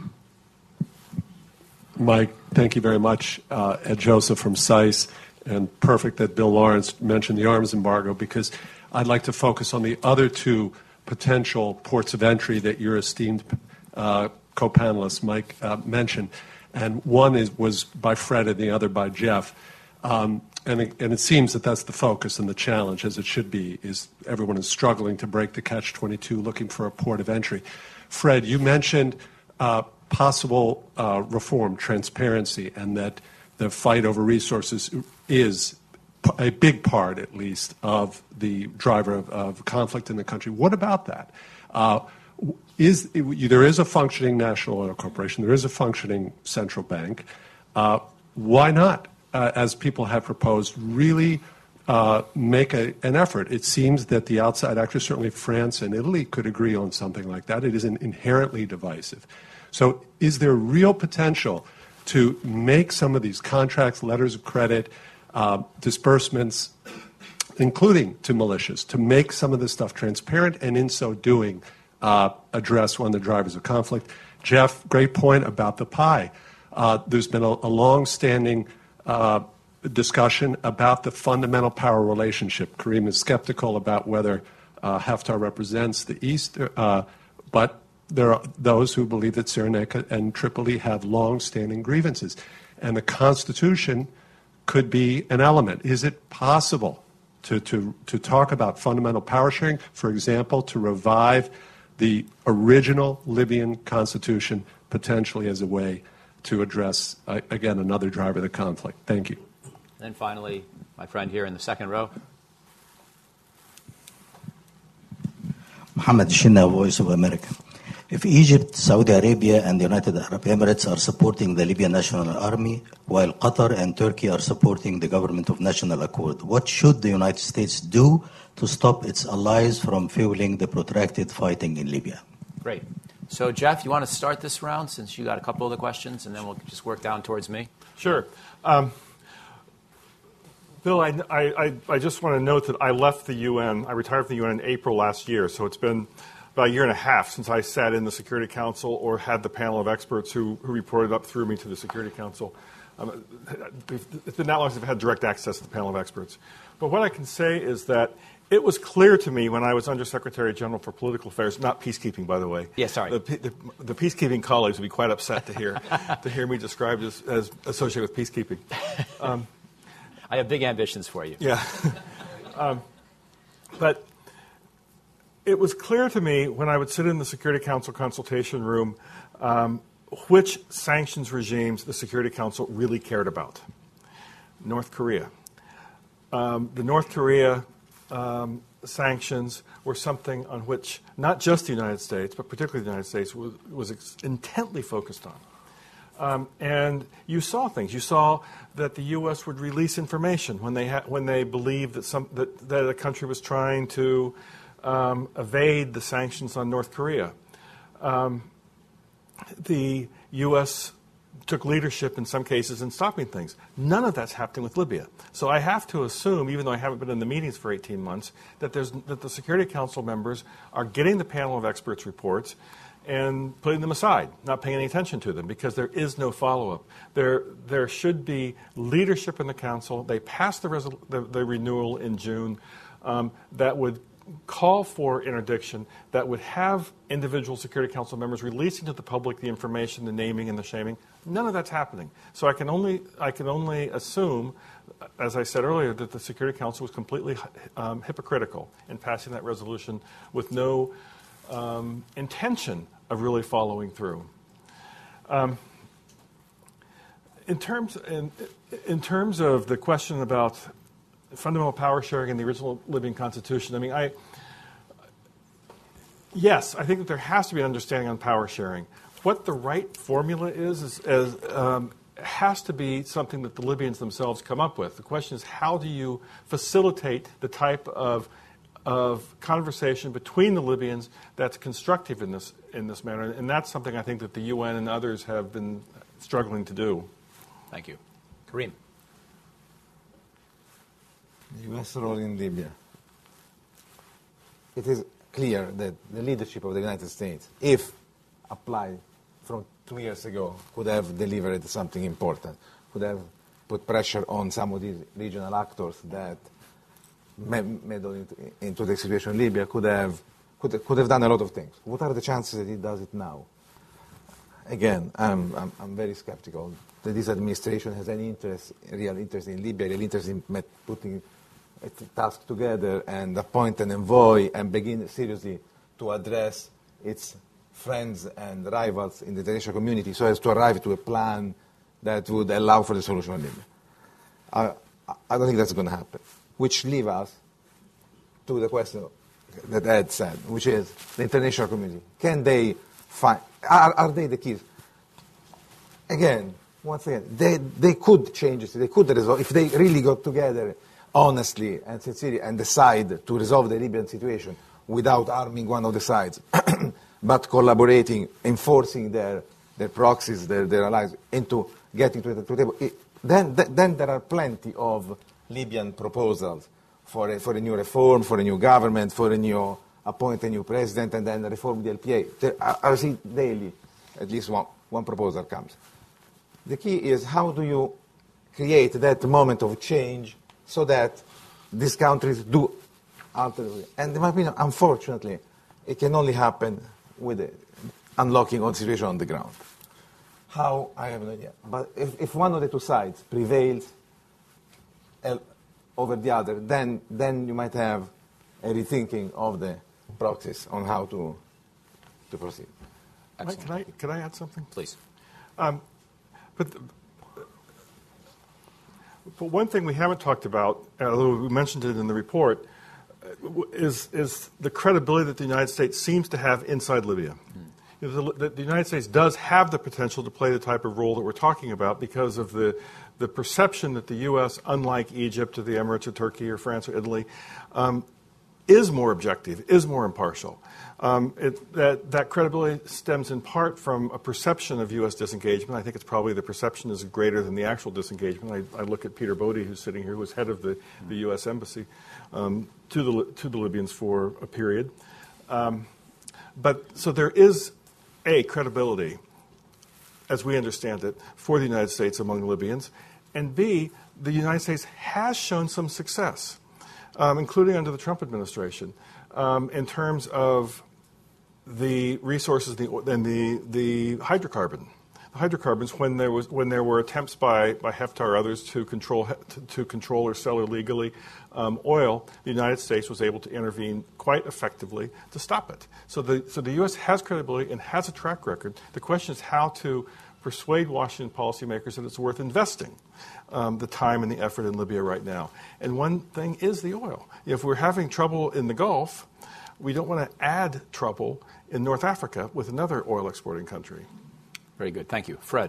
Mike, thank you very much. Uh, Ed Joseph from S I S, and perfect that Bill Lawrence mentioned the arms embargo, because I'd like to focus on the other two potential ports of entry that your esteemed uh, co-panelist, Mike, uh, mentioned. And one is, was by Fred and the other by Jeff. Um, and, it, and it seems that that's the focus and the challenge, as it should be, is everyone is struggling to break the catch twenty-two, looking for a port of entry. Fred, you mentioned uh, possible uh, reform, transparency, and that the fight over resources is a big part, at least, of the driver of, of conflict in the country. What about that? Uh, is, there is a functioning national oil corporation. There is a functioning central bank. Uh, why not, uh, as people have proposed, really uh, make a, an effort? It seems that the outside actors, certainly France and Italy, could agree on something like that. It is an inherently divisive. So is there real potential to make some of these contracts, letters of credit, uh, disbursements, including to militias, to make some of this stuff transparent, and in so doing, uh, address one of the drivers of conflict? Jeff, great point about the pie. Uh, there's been a, a long-standing uh, discussion about the fundamental power relationship. Kareem is skeptical about whether uh, Haftar represents the East, uh, but there are those who believe that Cyrenaica and Tripoli have long-standing grievances. And the Constitution could be an element. Is it possible to, to, to talk about fundamental power sharing, for example, to revive the original Libyan Constitution potentially as a way to address, uh, again, another driver of the conflict? Thank you. And finally, my friend here in the second row. Mohammed Shinna, Voice of America. If Egypt, Saudi Arabia, and the United Arab Emirates are supporting the Libyan National Army, while Qatar and Turkey are supporting the Government of National Accord, what should the United States do to stop its allies from fueling the protracted fighting in Libya? Great. So, Jeff, you want to start this round since you got a couple of the questions, and then we'll just work down towards me? Sure. Um, Bill, I, I, I just want to note that I left the U N. I retired from the U N in April last year, so it's been about a year and a half since I sat in the Security Council or had the panel of experts who, who reported up through me to the Security Council. Um, it's been that long since I've had direct access to the panel of experts. But what I can say is that it was clear to me when I was Undersecretary General for Political Affairs, not peacekeeping, by the way. Yeah, sorry. The, the, the peacekeeping colleagues would be quite upset to hear to hear me described as, as associated with peacekeeping. Um, I have big ambitions for you. Yeah. um, but it was clear to me when I would sit in the Security Council consultation room um, which sanctions regimes the Security Council really cared about. North Korea. Um, the North Korea um, sanctions were something on which not just the United States, but particularly the United States, was, was ex- intently focused on. Um, and you saw things. You saw that the U S would release information when they ha- when they believed that some that, that a country was trying to um, evade the sanctions on North Korea. Um, the U S took leadership in some cases in stopping things. None of that's happening with Libya. So I have to assume, even though I haven't been in the meetings for eighteen months, that there's that the Security Council members are getting the panel of experts reports and putting them aside, not paying any attention to them, because there is no follow-up. There, there should be leadership in the Council. They passed the, resol- the, the renewal in June um, that would call for interdiction, that would have individual Security Council members releasing to the public the information, the naming and the shaming. None of that's happening. So I can only, I can only assume, as I said earlier, that the Security Council was completely um, hypocritical in passing that resolution with no um, intention of really following through. Um, in terms in, in terms of the question about fundamental power sharing in the original Libyan Constitution, I mean, I yes, I think that there has to be an understanding on power sharing. What the right formula is, is, is um, has to be something that the Libyans themselves come up with. The question is, how do you facilitate the type of of conversation between the Libyans that's constructive in this in this manner, and that's something I think that the U N and others have been struggling to do. Thank you. Kareem. The U S role in Libya. It is clear that the leadership of the United States, if applied from two years ago, could have delivered something important, could have put pressure on some of these regional actors that meddle into, into the situation in Libya, could have, could, could have done a lot of things. What are the chances that he does it now? Again, I'm, I'm, I'm very skeptical that this administration has any interest, real interest in Libya, real interest in met, putting a task together and appoint an envoy and begin seriously to address its friends and rivals in the international community so as to arrive to a plan that would allow for the solution of Libya. I, I don't think that's going to happen. Which leaves us to the question that Ed said, which is the international community. Can they find, are, are they the keys? Again, once again, they, they could change it, they could resolve, if they really got together honestly and sincerely and decide to resolve the Libyan situation without arming one of the sides, but collaborating, enforcing their their proxies, their, their allies, into getting to the, to the table, it, then, th- then there are plenty of Libyan proposals for a, for a new reform, for a new government, for a new appoint a new president, and then reform the L P A. There, I, I see daily at least one, one proposal comes. The key is how do you create that moment of change so that these countries do alter. And in my opinion, unfortunately, it can only happen with the unlocking of the situation on the ground. How, I have no idea. But if, if one of the two sides prevails uh, over the other, then, then you might have a rethinking of the proxies on how to, to proceed. Mike, can I, can I add something? Please. Um, but, the, but one thing we haven't talked about, although we mentioned it in the report, is, is the credibility that the United States seems to have inside Libya. Hmm. You know, the, the United States does have the potential to play the type of role that we're talking about because of the, the perception that the U S, unlike Egypt or the Emirates or Turkey or France or Italy, um, is more objective, is more impartial. Um, it, that, that credibility stems in part from a perception of U S disengagement. I think it's probably the perception is greater than the actual disengagement. I, I look at Peter Bodie, who's sitting here, who was head of the, the U S embassy um, to, the, to the Libyans for a period. Um, but so there is A, credibility, as we understand it, for the United States among the Libyans, and B, the United States has shown some success, um, including under the Trump administration, um, in terms of the resources and the, the hydrocarbon. The hydrocarbons, when there was when there were attempts by, by Haftar or others to control to, to control or sell illegally um, oil, the United States was able to intervene quite effectively to stop it. So the so the U S has credibility and has a track record. The question is how to persuade Washington policymakers that it's worth investing um, the time and the effort in Libya right now. And one thing is the oil. If we're having trouble in the Gulf, we don't want to add trouble in North Africa with another oil exporting country. Very good. Thank you. Fred.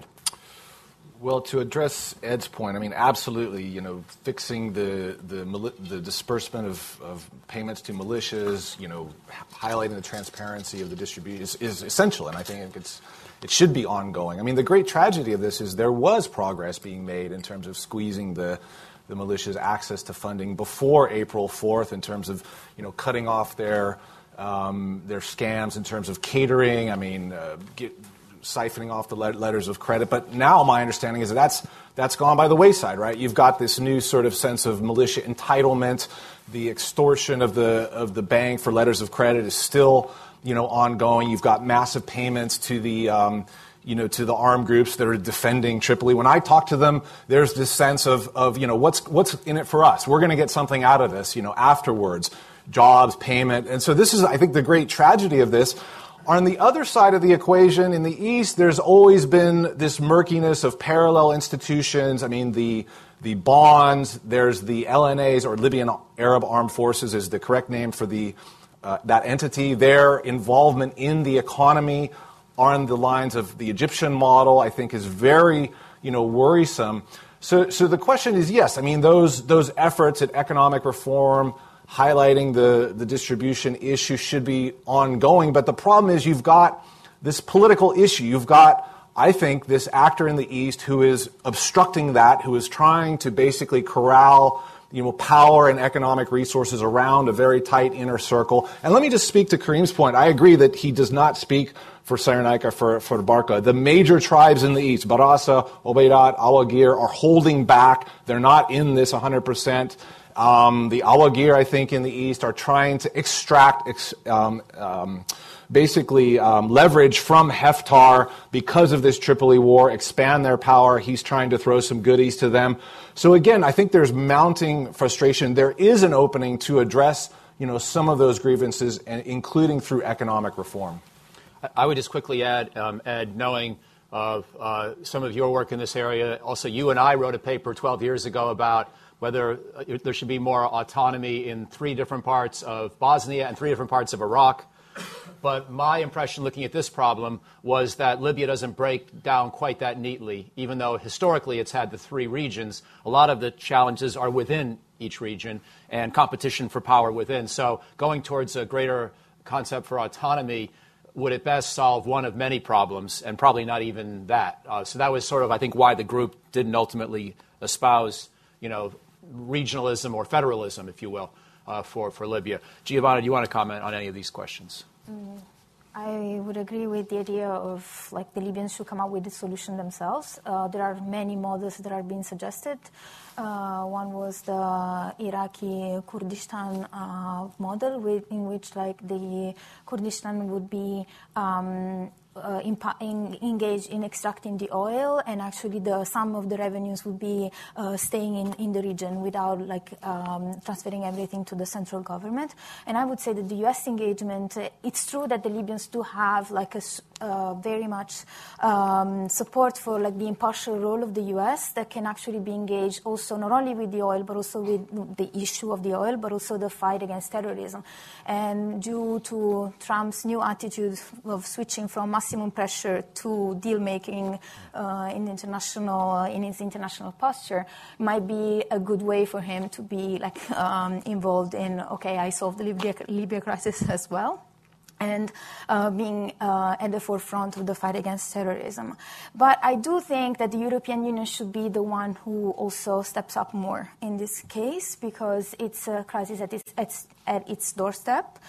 Well, to address Ed's point, I mean, absolutely, you know, fixing the the, the disbursement of, of payments to militias, you know, highlighting the transparency of the distribution is, is essential, and I think it's it should be ongoing. I mean, the great tragedy of this is there was progress being made in terms of squeezing the the militias' access to funding before April fourth in terms of, you know, cutting off their um, their scams in terms of catering. I mean, uh, get, siphoning off the letters of credit. But now my understanding is that that's, that's gone by the wayside, right? You've got this new sort of sense of militia entitlement. The extortion of the of the bank for letters of credit is still, you know, ongoing. You've got massive payments to the, um, you know, to the armed groups that are defending Tripoli. When I talk to them, there's this sense of, of you know, what's what's in it for us? We're going to get something out of this, you know, afterwards. Jobs, payment. And so this is, I think, the great tragedy of this. On the other side of the equation, in the East, there's always been this murkiness of parallel institutions. I mean, the the bonds, there's the L N As, or Libyan Arab Armed Forces is the correct name for the uh, that entity. Their involvement in the economy on the lines of the Egyptian model, I think, is very, you know, worrisome. So, so the question is, yes, I mean, those those efforts at economic reform, highlighting the, the distribution issue should be ongoing. But the problem is you've got this political issue. You've got, I think, this actor in the East who is obstructing that, who is trying to basically corral, you know, power and economic resources around a very tight inner circle. And let me just speak to Kareem's point. I agree that he does not speak for Cyrenaica, for, for Barqa. The major tribes in the East, Barasa, Obeidat, Awagir, are holding back. They're not in this one hundred percent. Um, the Awagir, I think, in the East are trying to extract, ex, um, um, basically um, leverage from Haftar because of this Tripoli war, expand their power. He's trying to throw some goodies to them. So again, I think there's mounting frustration. There is an opening to address, you know, some of those grievances, and including through economic reform. I would just quickly add, um, Ed, knowing of uh, some of your work in this area, also you and I wrote a paper twelve years ago about whether there should be more autonomy in three different parts of Bosnia and three different parts of Iraq. But my impression looking at this problem was that Libya doesn't break down quite that neatly, even though historically it's had the three regions. A lot of the challenges are within each region and competition for power within. So going towards a greater concept for autonomy would at best solve one of many problems, and probably not even that. Uh, so that was sort of, I think, why the group didn't ultimately espouse, you know, regionalism or federalism, if you will, uh, for, for Libya. Giovanna, do you want to comment on any of these questions? Mm. I would agree with the idea of like the Libyans should come up with the solution themselves. Uh, there are many models that are being suggested. Uh, one was the Iraqi Kurdistan uh, model, with, in which like the Kurdistan would be um, uh, impa- in, engaged in extracting the oil, and actually the some of the revenues would be uh, staying in, in the region without like um, transferring everything to the central government. And I would say that the U S engagement, uh, it's true that the Libyans do have like a uh, very much um, support for like the impartial role of the U S that can actually be engaged also not only with the oil but also with the issue of the oil, but also the fight against terrorism. And due to Trump's new attitude of switching from maximum pressure to deal making uh, in international in his international posture, might be a good way for him to be like um, involved in okay, I solved the Libya, Libya crisis as well, and uh, being uh, at the forefront of the fight against terrorism. But I do think that the European Union should be the one who also steps up more in this case, because it's a crisis at its, at, at its doorstep,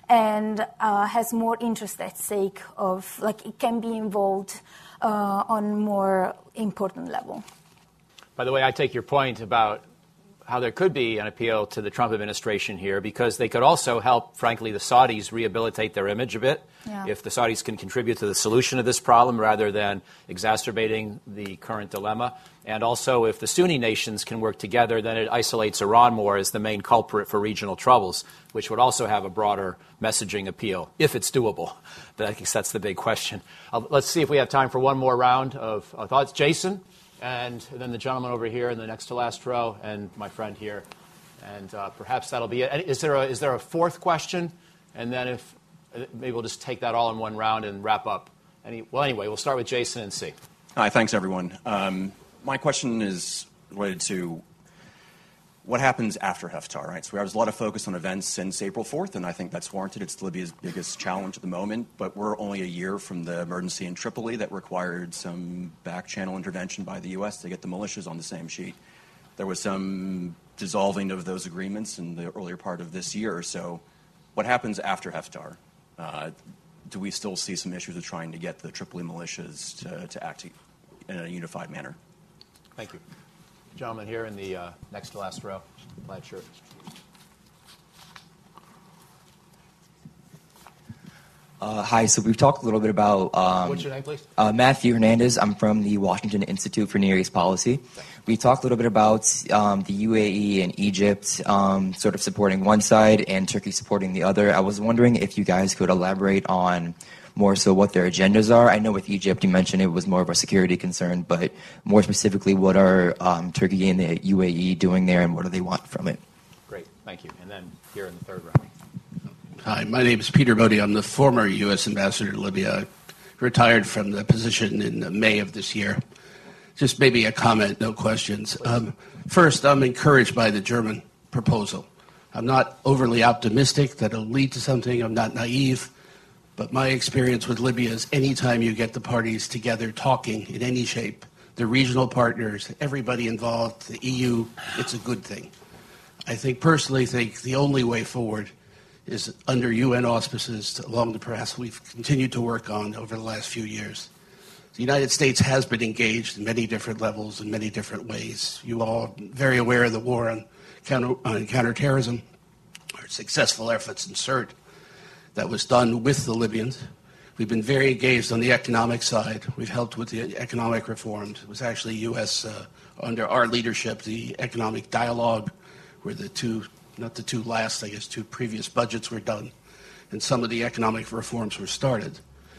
and uh, has more interest at stake of, like, it can be involved uh, on more important level. By the way, I take your point about how there could be an appeal to the Trump administration here, because they could also help, frankly, the Saudis rehabilitate their image a bit. Yeah. If the Saudis can contribute to the solution of this problem rather than exacerbating the current dilemma. And also, if the Sunni nations can work together, then it isolates Iran more as the main culprit for regional troubles, which would also have a broader messaging appeal, if it's doable. But I guess that's the big question. Uh, let's see if we have time for one more round of uh, thoughts. Jason? And then the gentleman over here in the next to last row, and my friend here. And uh, perhaps that'll be it. Is there a, is there a fourth question? And then if maybe we'll just take that all in one round and wrap up. Any, well, anyway, we'll start with Jason and see. Hi, thanks, everyone. Um, my question is related to what happens after Haftar, right? So there's a lot of focus on events since April fourth, and I think that's warranted. It's Libya's biggest challenge at the moment, but we're only a year from the emergency in Tripoli that required some back-channel intervention by the U S to get the militias on the same sheet. There was some dissolving of those agreements in the earlier part of this year. So what happens after Haftar? Uh, do we still see some issues of trying to get the Tripoli militias to, to act in a unified manner? Thank you. Gentleman here in the uh, next to last row, plaid shirt. Uh, hi, so we've talked a little bit about... Um, What's your name, please? Uh, Matthew Hernandez. I'm from the Washington Institute for Near East Policy. We talked a little bit about um, the U A E and Egypt um, sort of supporting one side and Turkey supporting the other. I was wondering if you guys could elaborate on more so what their agendas are. I know with Egypt you mentioned it was more of a security concern, but more specifically, what are um, Turkey and the U A E doing there, and what do they want from it? Great, thank you. And then here in the third round. Hi, my name is Peter Bodie. I'm the former U S ambassador to Libya, retired from the position in May of this year. Just maybe a comment, no questions. Um, first, I'm encouraged by the German proposal. I'm not overly optimistic that it'll lead to something. I'm not naive. But my experience with Libya is anytime you get the parties together talking in any shape, the regional partners, everybody involved, the E U, it's a good thing. I think personally think the only way forward is under U N auspices along the path we've continued to work on over the last few years. The United States has been engaged in many different levels in many different ways. You all are very aware of the war on, counter, on counterterrorism, our successful efforts in CERT that was done with the Libyans. We've been very engaged on the economic side. We've helped with the economic reforms. It was actually U S, uh, under our leadership, the economic dialogue, where the two, not the two last, I guess, two previous budgets were done, and some of the economic reforms were started.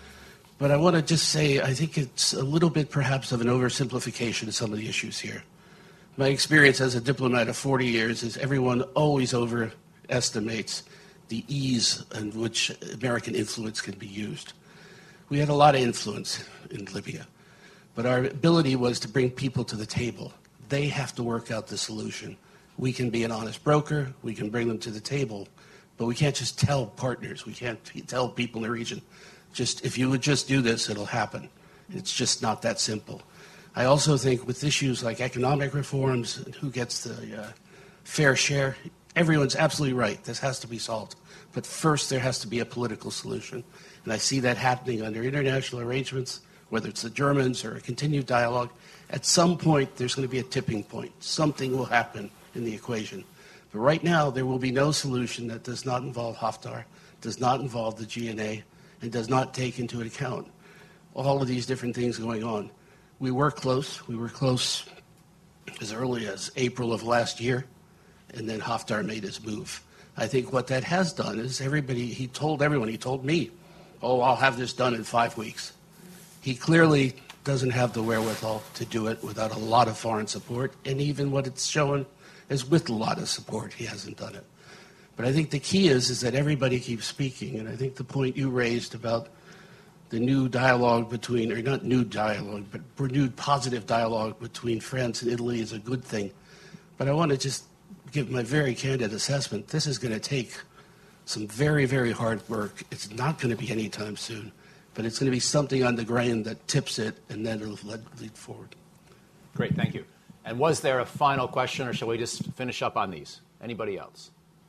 But I want to just say, I think it's a little bit perhaps of an oversimplification of some of the issues here. My experience as a diplomat of forty years is everyone always overestimates the ease in which American influence can be used. We had a lot of influence in Libya, but our ability was to bring people to the table. They have to work out the solution. We can be an honest broker, we can bring them to the table, but we can't just tell partners, we can't tell people in the region, Just if you would just do this, it'll happen. It's just not that simple. I also think with issues like economic reforms and who gets the uh, fair share, everyone's absolutely right. This has to be solved. But first, there has to be a political solution. And I see that happening under international arrangements, whether it's the Germans or a continued dialogue. At some point, there's going to be a tipping point. Something will happen in the equation. But right now, there will be no solution that does not involve Haftar, does not involve the G N A, and does not take into account all of these different things going on. We were close. We were close as early as April of last year, and then Haftar made his move. I think what that has done is everybody, he told everyone, he told me, oh, I'll have this done in five weeks. He clearly doesn't have the wherewithal to do it without a lot of foreign support, and even what it's showing is with a lot of support, he hasn't done it. But I think the key is, is that everybody keeps speaking, and I think the point you raised about the new dialogue between, or not new dialogue, but renewed positive dialogue between France and Italy is a good thing. But I want to just give my very candid assessment. This is going to take some very, very hard work. It's not going to be anytime soon, but it's going to be something on the ground that tips it, and then it'll lead, lead forward. Great, thank you. And was there a final question, or shall we just finish up on these? Anybody else?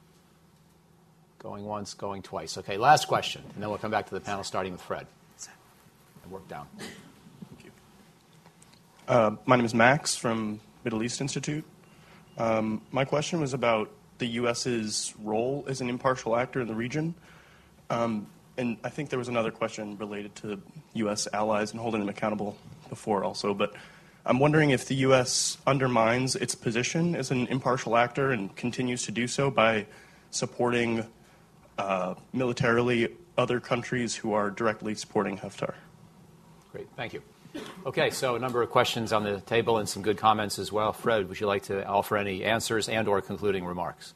Going once, going twice. Okay, last question, and then we'll come back to the panel, starting with Fred. And work down. Thank you. Uh, my name is Max from Middle East Institute. Um, my question was about the U S's role as an impartial actor in the region. Um, and I think there was another question related to U S allies and holding them accountable before also. But I'm wondering if the U S undermines its position as an impartial actor and continues to do so by supporting uh, militarily other countries who are directly supporting Haftar. Great, thank you. Okay, so a number of questions on the table and some good comments as well. Fred, would you like to offer any answers and or concluding remarks?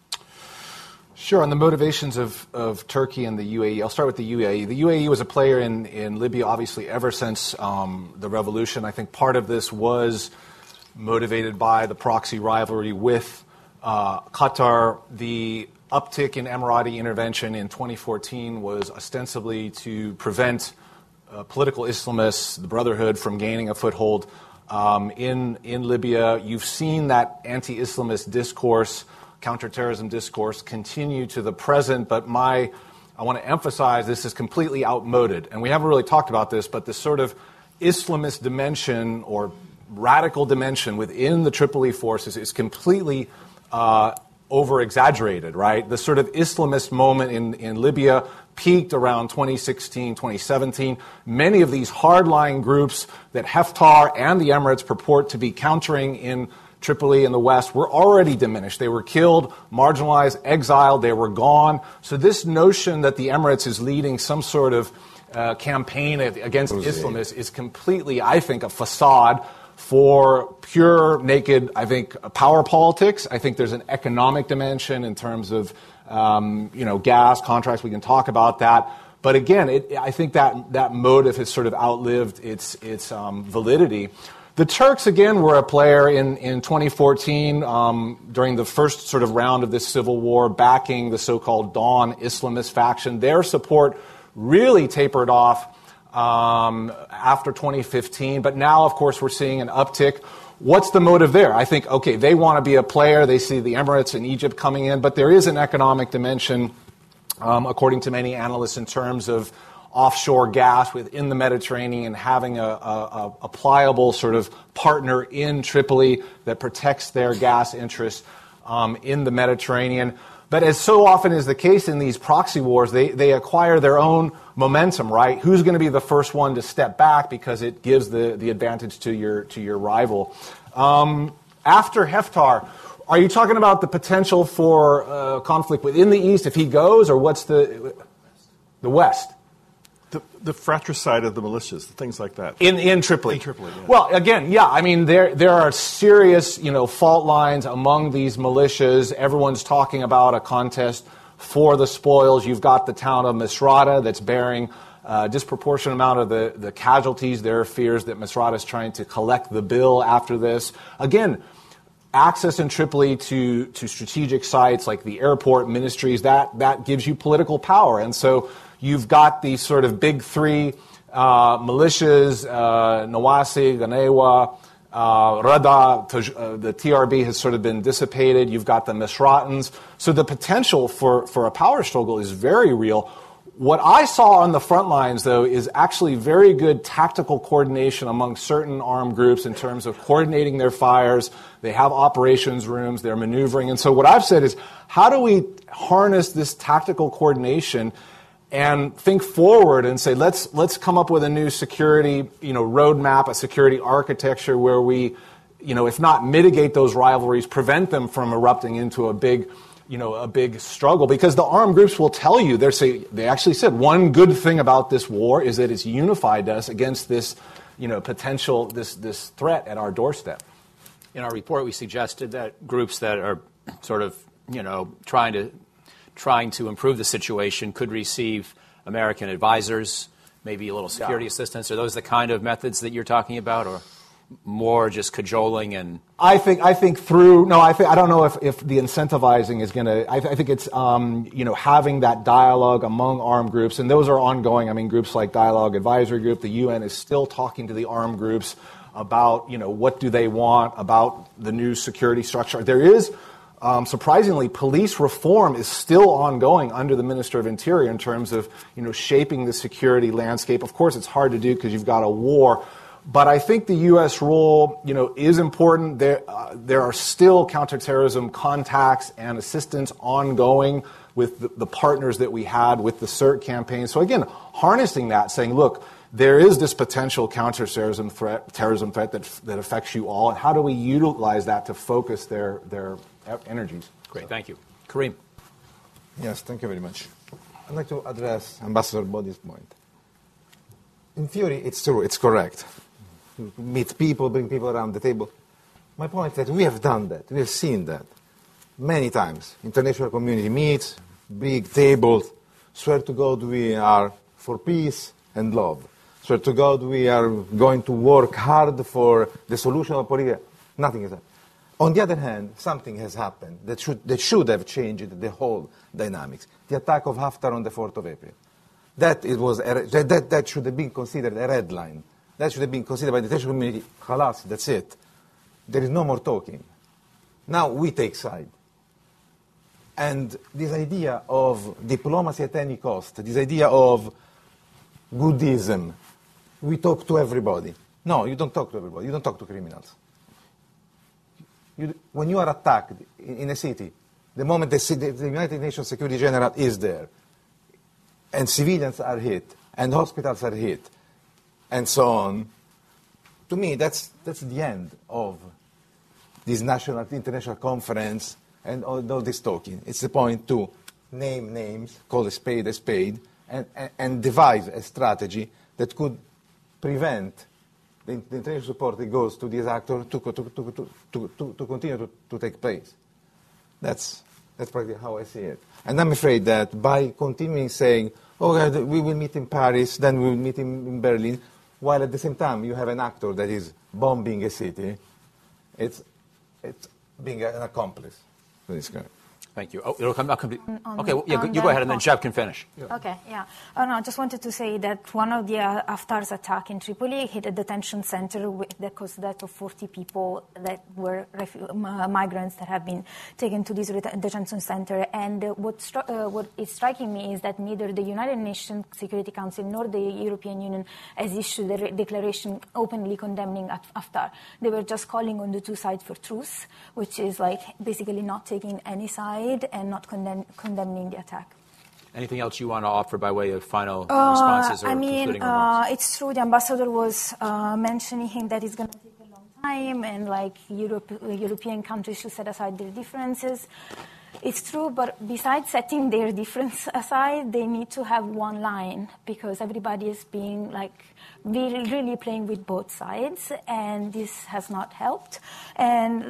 Sure. On the motivations of, of Turkey and the U A E, I'll start with the U A E. The U A E was a player in, in Libya, obviously, ever since um, the revolution. I think part of this was motivated by the proxy rivalry with uh, Qatar. The uptick in Emirati intervention in twenty fourteen was ostensibly to prevent Uh, political Islamists, the Brotherhood, from gaining a foothold um, in in Libya. You've seen that anti-Islamist discourse, counterterrorism discourse, continue to the present. But my, I want to emphasize this is completely outmoded, and we haven't really talked about this. But the sort of Islamist dimension or radical dimension within the Tripoli forces is completely uh, over-exaggerated. Right, the sort of Islamist moment in in Libya peaked around twenty sixteen, twenty seventeen. Many of these hardline groups that Haftar and the Emirates purport to be countering in Tripoli in the West were already diminished. They were killed, marginalized, exiled, they were gone. So this notion that the Emirates is leading some sort of uh, campaign against Islamists is completely, I think, a facade for pure, naked, I think, power politics. I think there's an economic dimension in terms of Um, you know, gas contracts. We can talk about that, but again, it, I think that that motive has sort of outlived its its um, validity. The Turks again were a player in in twenty fourteen um, during the first sort of round of this civil war, backing the so-called Dawn Islamist faction. Their support really tapered off um, after twenty fifteen, but now, of course, we're seeing an uptick. What's the motive there? I think, okay, they want to be a player. They see the Emirates and Egypt coming in, but there is an economic dimension, um, according to many analysts, in terms of offshore gas within the Mediterranean and having a, a, a pliable sort of partner in Tripoli that protects their gas interests um, in the Mediterranean. But as so often is the case in these proxy wars, they, they acquire their own momentum, right? Who's going to be the first one to step back because it gives the, the advantage to your to your rival. Um, after Haftar, are you talking about the potential for uh, conflict within the East if he goes, or what's the the West? The, the fratricide of the militias, things like that. In in Tripoli. In Tripoli, yeah. Well, again, yeah, I mean, there there are serious, you know, fault lines among these militias. Everyone's talking about a contest for the spoils. You've got the town of Misrata that's bearing a disproportionate amount of the, the casualties. There are fears that Misrata is trying to collect the bill after this. Again, access in Tripoli to, to strategic sites like the airport, ministries, that, that gives you political power. And so You've got these sort of big three uh, militias, uh, Nawasi, Ganewa, uh, Rada, uh, the T R B has sort of been dissipated. You've got the Misratans. So the potential for, for a power struggle is very real. What I saw on the front lines, though, is actually very good tactical coordination among certain armed groups in terms of coordinating their fires. They have operations rooms, they're maneuvering. And so what I've said is, how do we harness this tactical coordination and think forward and say, let's let's come up with a new security, you know, roadmap, a security architecture where we, you know, if not mitigate those rivalries, prevent them from erupting into a big, you know, a big struggle. Because the armed groups will tell you, they say, they actually said, one good thing about this war is that it's unified us against this, you know, potential, this this threat at our doorstep. In our report, we suggested that groups that are sort of, you know, trying to trying to improve the situation could receive American advisors, maybe a little security yeah. assistance. Are those the kind of methods that you're talking about, or more just cajoling and? I think I think through no, I think I don't know if, if the incentivizing is going to. I, I think it's um, you know, having that dialogue among armed groups, and those are ongoing. I mean, groups like Dialogue Advisory Group, the U N is still talking to the armed groups about, you know, what do they want about the new security structure. There is. Um, surprisingly, police reform is still ongoing under the Minister of Interior in terms of, you know, shaping the security landscape. Of course, it's hard to do because you've got a war, but I think the U S role, you know, is important. There, uh, there are still counterterrorism contacts and assistance ongoing with the, the partners that we had with the CERT campaign. So again, harnessing that, saying, look, there is this potential counterterrorism threat, terrorism threat that that affects you all, and how do we utilize that to focus their their energies? Great, thank you. Kareem. Yes, thank you very much. I'd like to address Ambassador Body's point. In theory, it's true, it's correct. Meet people, bring people around the table. My point is that we have done that, we have seen that many times. International community meets, big tables, swear to God we are for peace and love. Swear to God we are going to work hard for the solution of political. Nothing is happening. On the other hand, something has happened that should, that should have changed the whole dynamics. The attack of Haftar on the fourth of April. That, it was a, that, that, that should have been considered a red line. That should have been considered by the international community. Khalas, that's it. There is no more talking. Now we take side. And this idea of diplomacy at any cost, this idea of goodism, we talk to everybody. No, you don't talk to everybody. You don't talk to criminals. You, when you are attacked in, in a city, the moment the, the United Nations Security General is there, and civilians are hit, and hospitals are hit, and so on, to me, that's, that's the end of this national, international conference and all, all this talking. It's the point to name names, call a spade a spade, and, and, and devise a strategy that could prevent the, the international support that goes to these actors to, to, to, to, to, to, to continue to, to take place. That's, that's practically how I see it. And I'm afraid that by continuing saying, oh, we will meet in Paris, then we will meet in, in Berlin, while at the same time you have an actor that is bombing a city, it's, it's being an accomplice to this guy. Thank you. Oh, it'll come, I'll come to, On, okay, well, yeah, on you go ahead and then Shep can finish. Yeah. Okay, yeah. Oh, no, I just wanted to say that one of the uh, Haftar's attack in Tripoli hit a detention center with, that caused the death of forty people that were refu- uh, migrants that have been taken to this ret- detention center. And uh, what, stru- uh, what is striking me is that neither the United Nations Security Council nor the European Union has issued a re- declaration openly condemning Haftar. They were just calling on the two sides for truce, which is like basically not taking any side and not condemn, condemning the attack. Anything else you want to offer by way of final uh, responses or I mean, concluding uh, remarks? it's true. The ambassador was uh, mentioning that it's going to take a long time, and like Europe, European countries should set aside their differences. It's true, but besides setting their difference aside, they need to have one line, because everybody is being like really, really playing with both sides, and this has not helped. And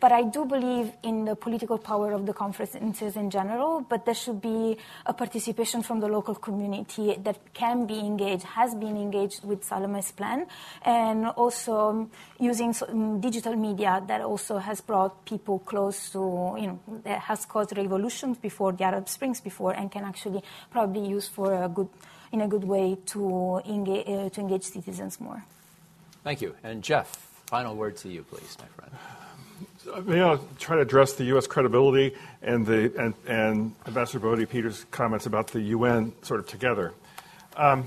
But I do believe in the political power of the conferences in general, but there should be a participation from the local community that can be engaged, has been engaged with Salome's plan, and also using digital media that also has brought people close to, you know, that has caused revolutions before, the Arab Springs before, and can actually probably use for a good, in a good way to engage, uh, to engage citizens more. Thank you. And Jeff, final word to you, please, my friend. May I try to address the U S credibility and the and, and Ambassador Bodie Peters' comments about the U N sort of together. Um,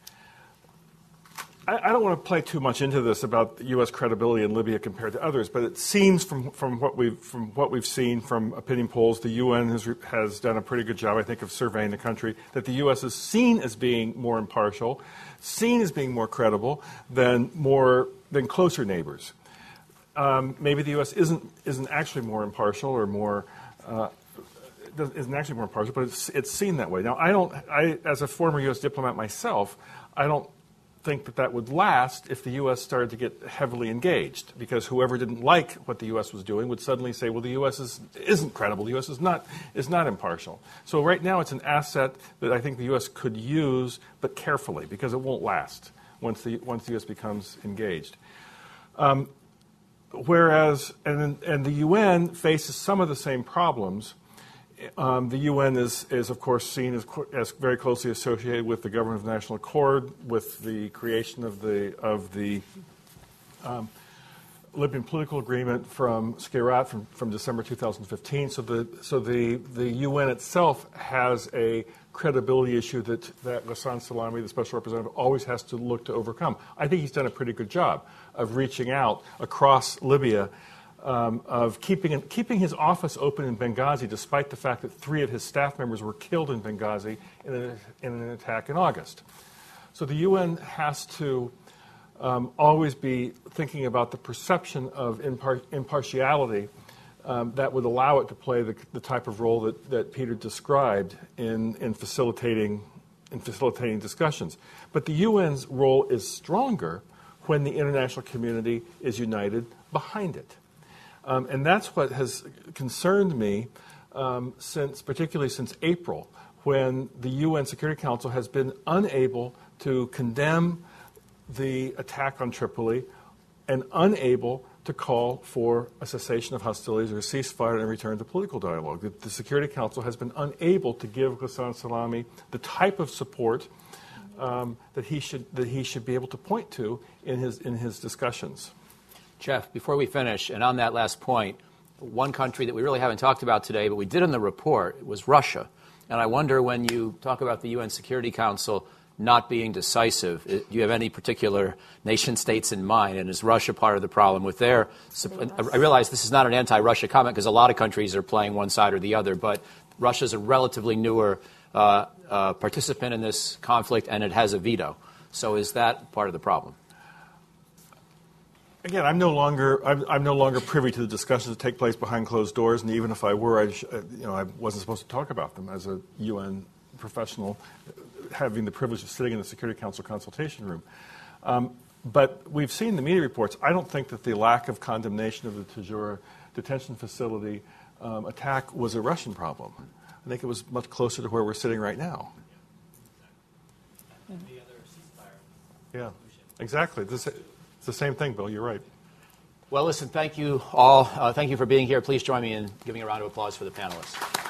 I, I don't want to play too much into this about the U S credibility in Libya compared to others, but it seems from from what we've from what we've seen from opinion polls, the U N has has done a pretty good job, I think, of surveying the country, that the U S is seen as being more impartial, seen as being more credible than more than closer neighbors. Um, maybe the U S isn't isn't actually more impartial or more uh, isn't actually more impartial, but it's it's seen that way. Now, I don't. I, as a former U S diplomat myself, I don't think that that would last if the U S started to get heavily engaged, because whoever didn't like what the U S was doing would suddenly say, "Well, the U S is isn't credible. The U S is not is not impartial." So right now, it's an asset that I think the U S could use, but carefully, because it won't last once the once the U S becomes engaged. Um, Whereas, and, and the U N faces some of the same problems. Um, the U N is, is, of course, seen as, as very closely associated with the Government of National Accord, with the creation of the of the um, Libyan political agreement from Skhirat from, from December two thousand fifteen. So the so the the U N itself has a credibility issue that that Ghassan Salami, the special representative, always has to look to overcome. I think he's done a pretty good job of reaching out across Libya, um, of keeping keeping his office open in Benghazi, despite the fact that three of his staff members were killed in Benghazi in, a, in an attack in August. So the U N has to um, always be thinking about the perception of impar- impartiality um, that would allow it to play the, the type of role that, that Peter described in, in facilitating in facilitating discussions. But the U N's role is stronger when the international community is united behind it. Um, and that's what has concerned me um, since, particularly since April, when the U N Security Council has been unable to condemn the attack on Tripoli and unable to call for a cessation of hostilities or a ceasefire and a return to political dialogue. The, the Security Council has been unable to give Ghassan Salami the type of support Um, that he should that he should be able to point to in his in his discussions. Jeff, before we finish, and on that last point, one country that we really haven't talked about today, but we did in the report, was Russia. And I wonder, when you talk about the U N Security Council not being decisive, do you have any particular nation states in mind? And is Russia part of the problem with their? I realize this is not an anti-Russia comment, because a lot of countries are playing one side or the other, but Russia's a relatively newer Uh, uh, participant in this conflict, and it has a veto. So is that part of the problem? Again, I'm no longer I'm, I'm no longer privy to the discussions that take place behind closed doors, and even if I were, I sh- you know, I wasn't supposed to talk about them as a U N professional, having the privilege of sitting in the Security Council consultation room. Um, but we've seen the media reports. I don't think that the lack of condemnation of the Tajura detention facility um, attack was a Russian problem. I think it was much closer to where we're sitting right now. Yeah, exactly. This, it's the same thing, Bill. You're right. Well, listen, thank you all. Uh, thank you for being here. Please join me in giving a round of applause for the panelists.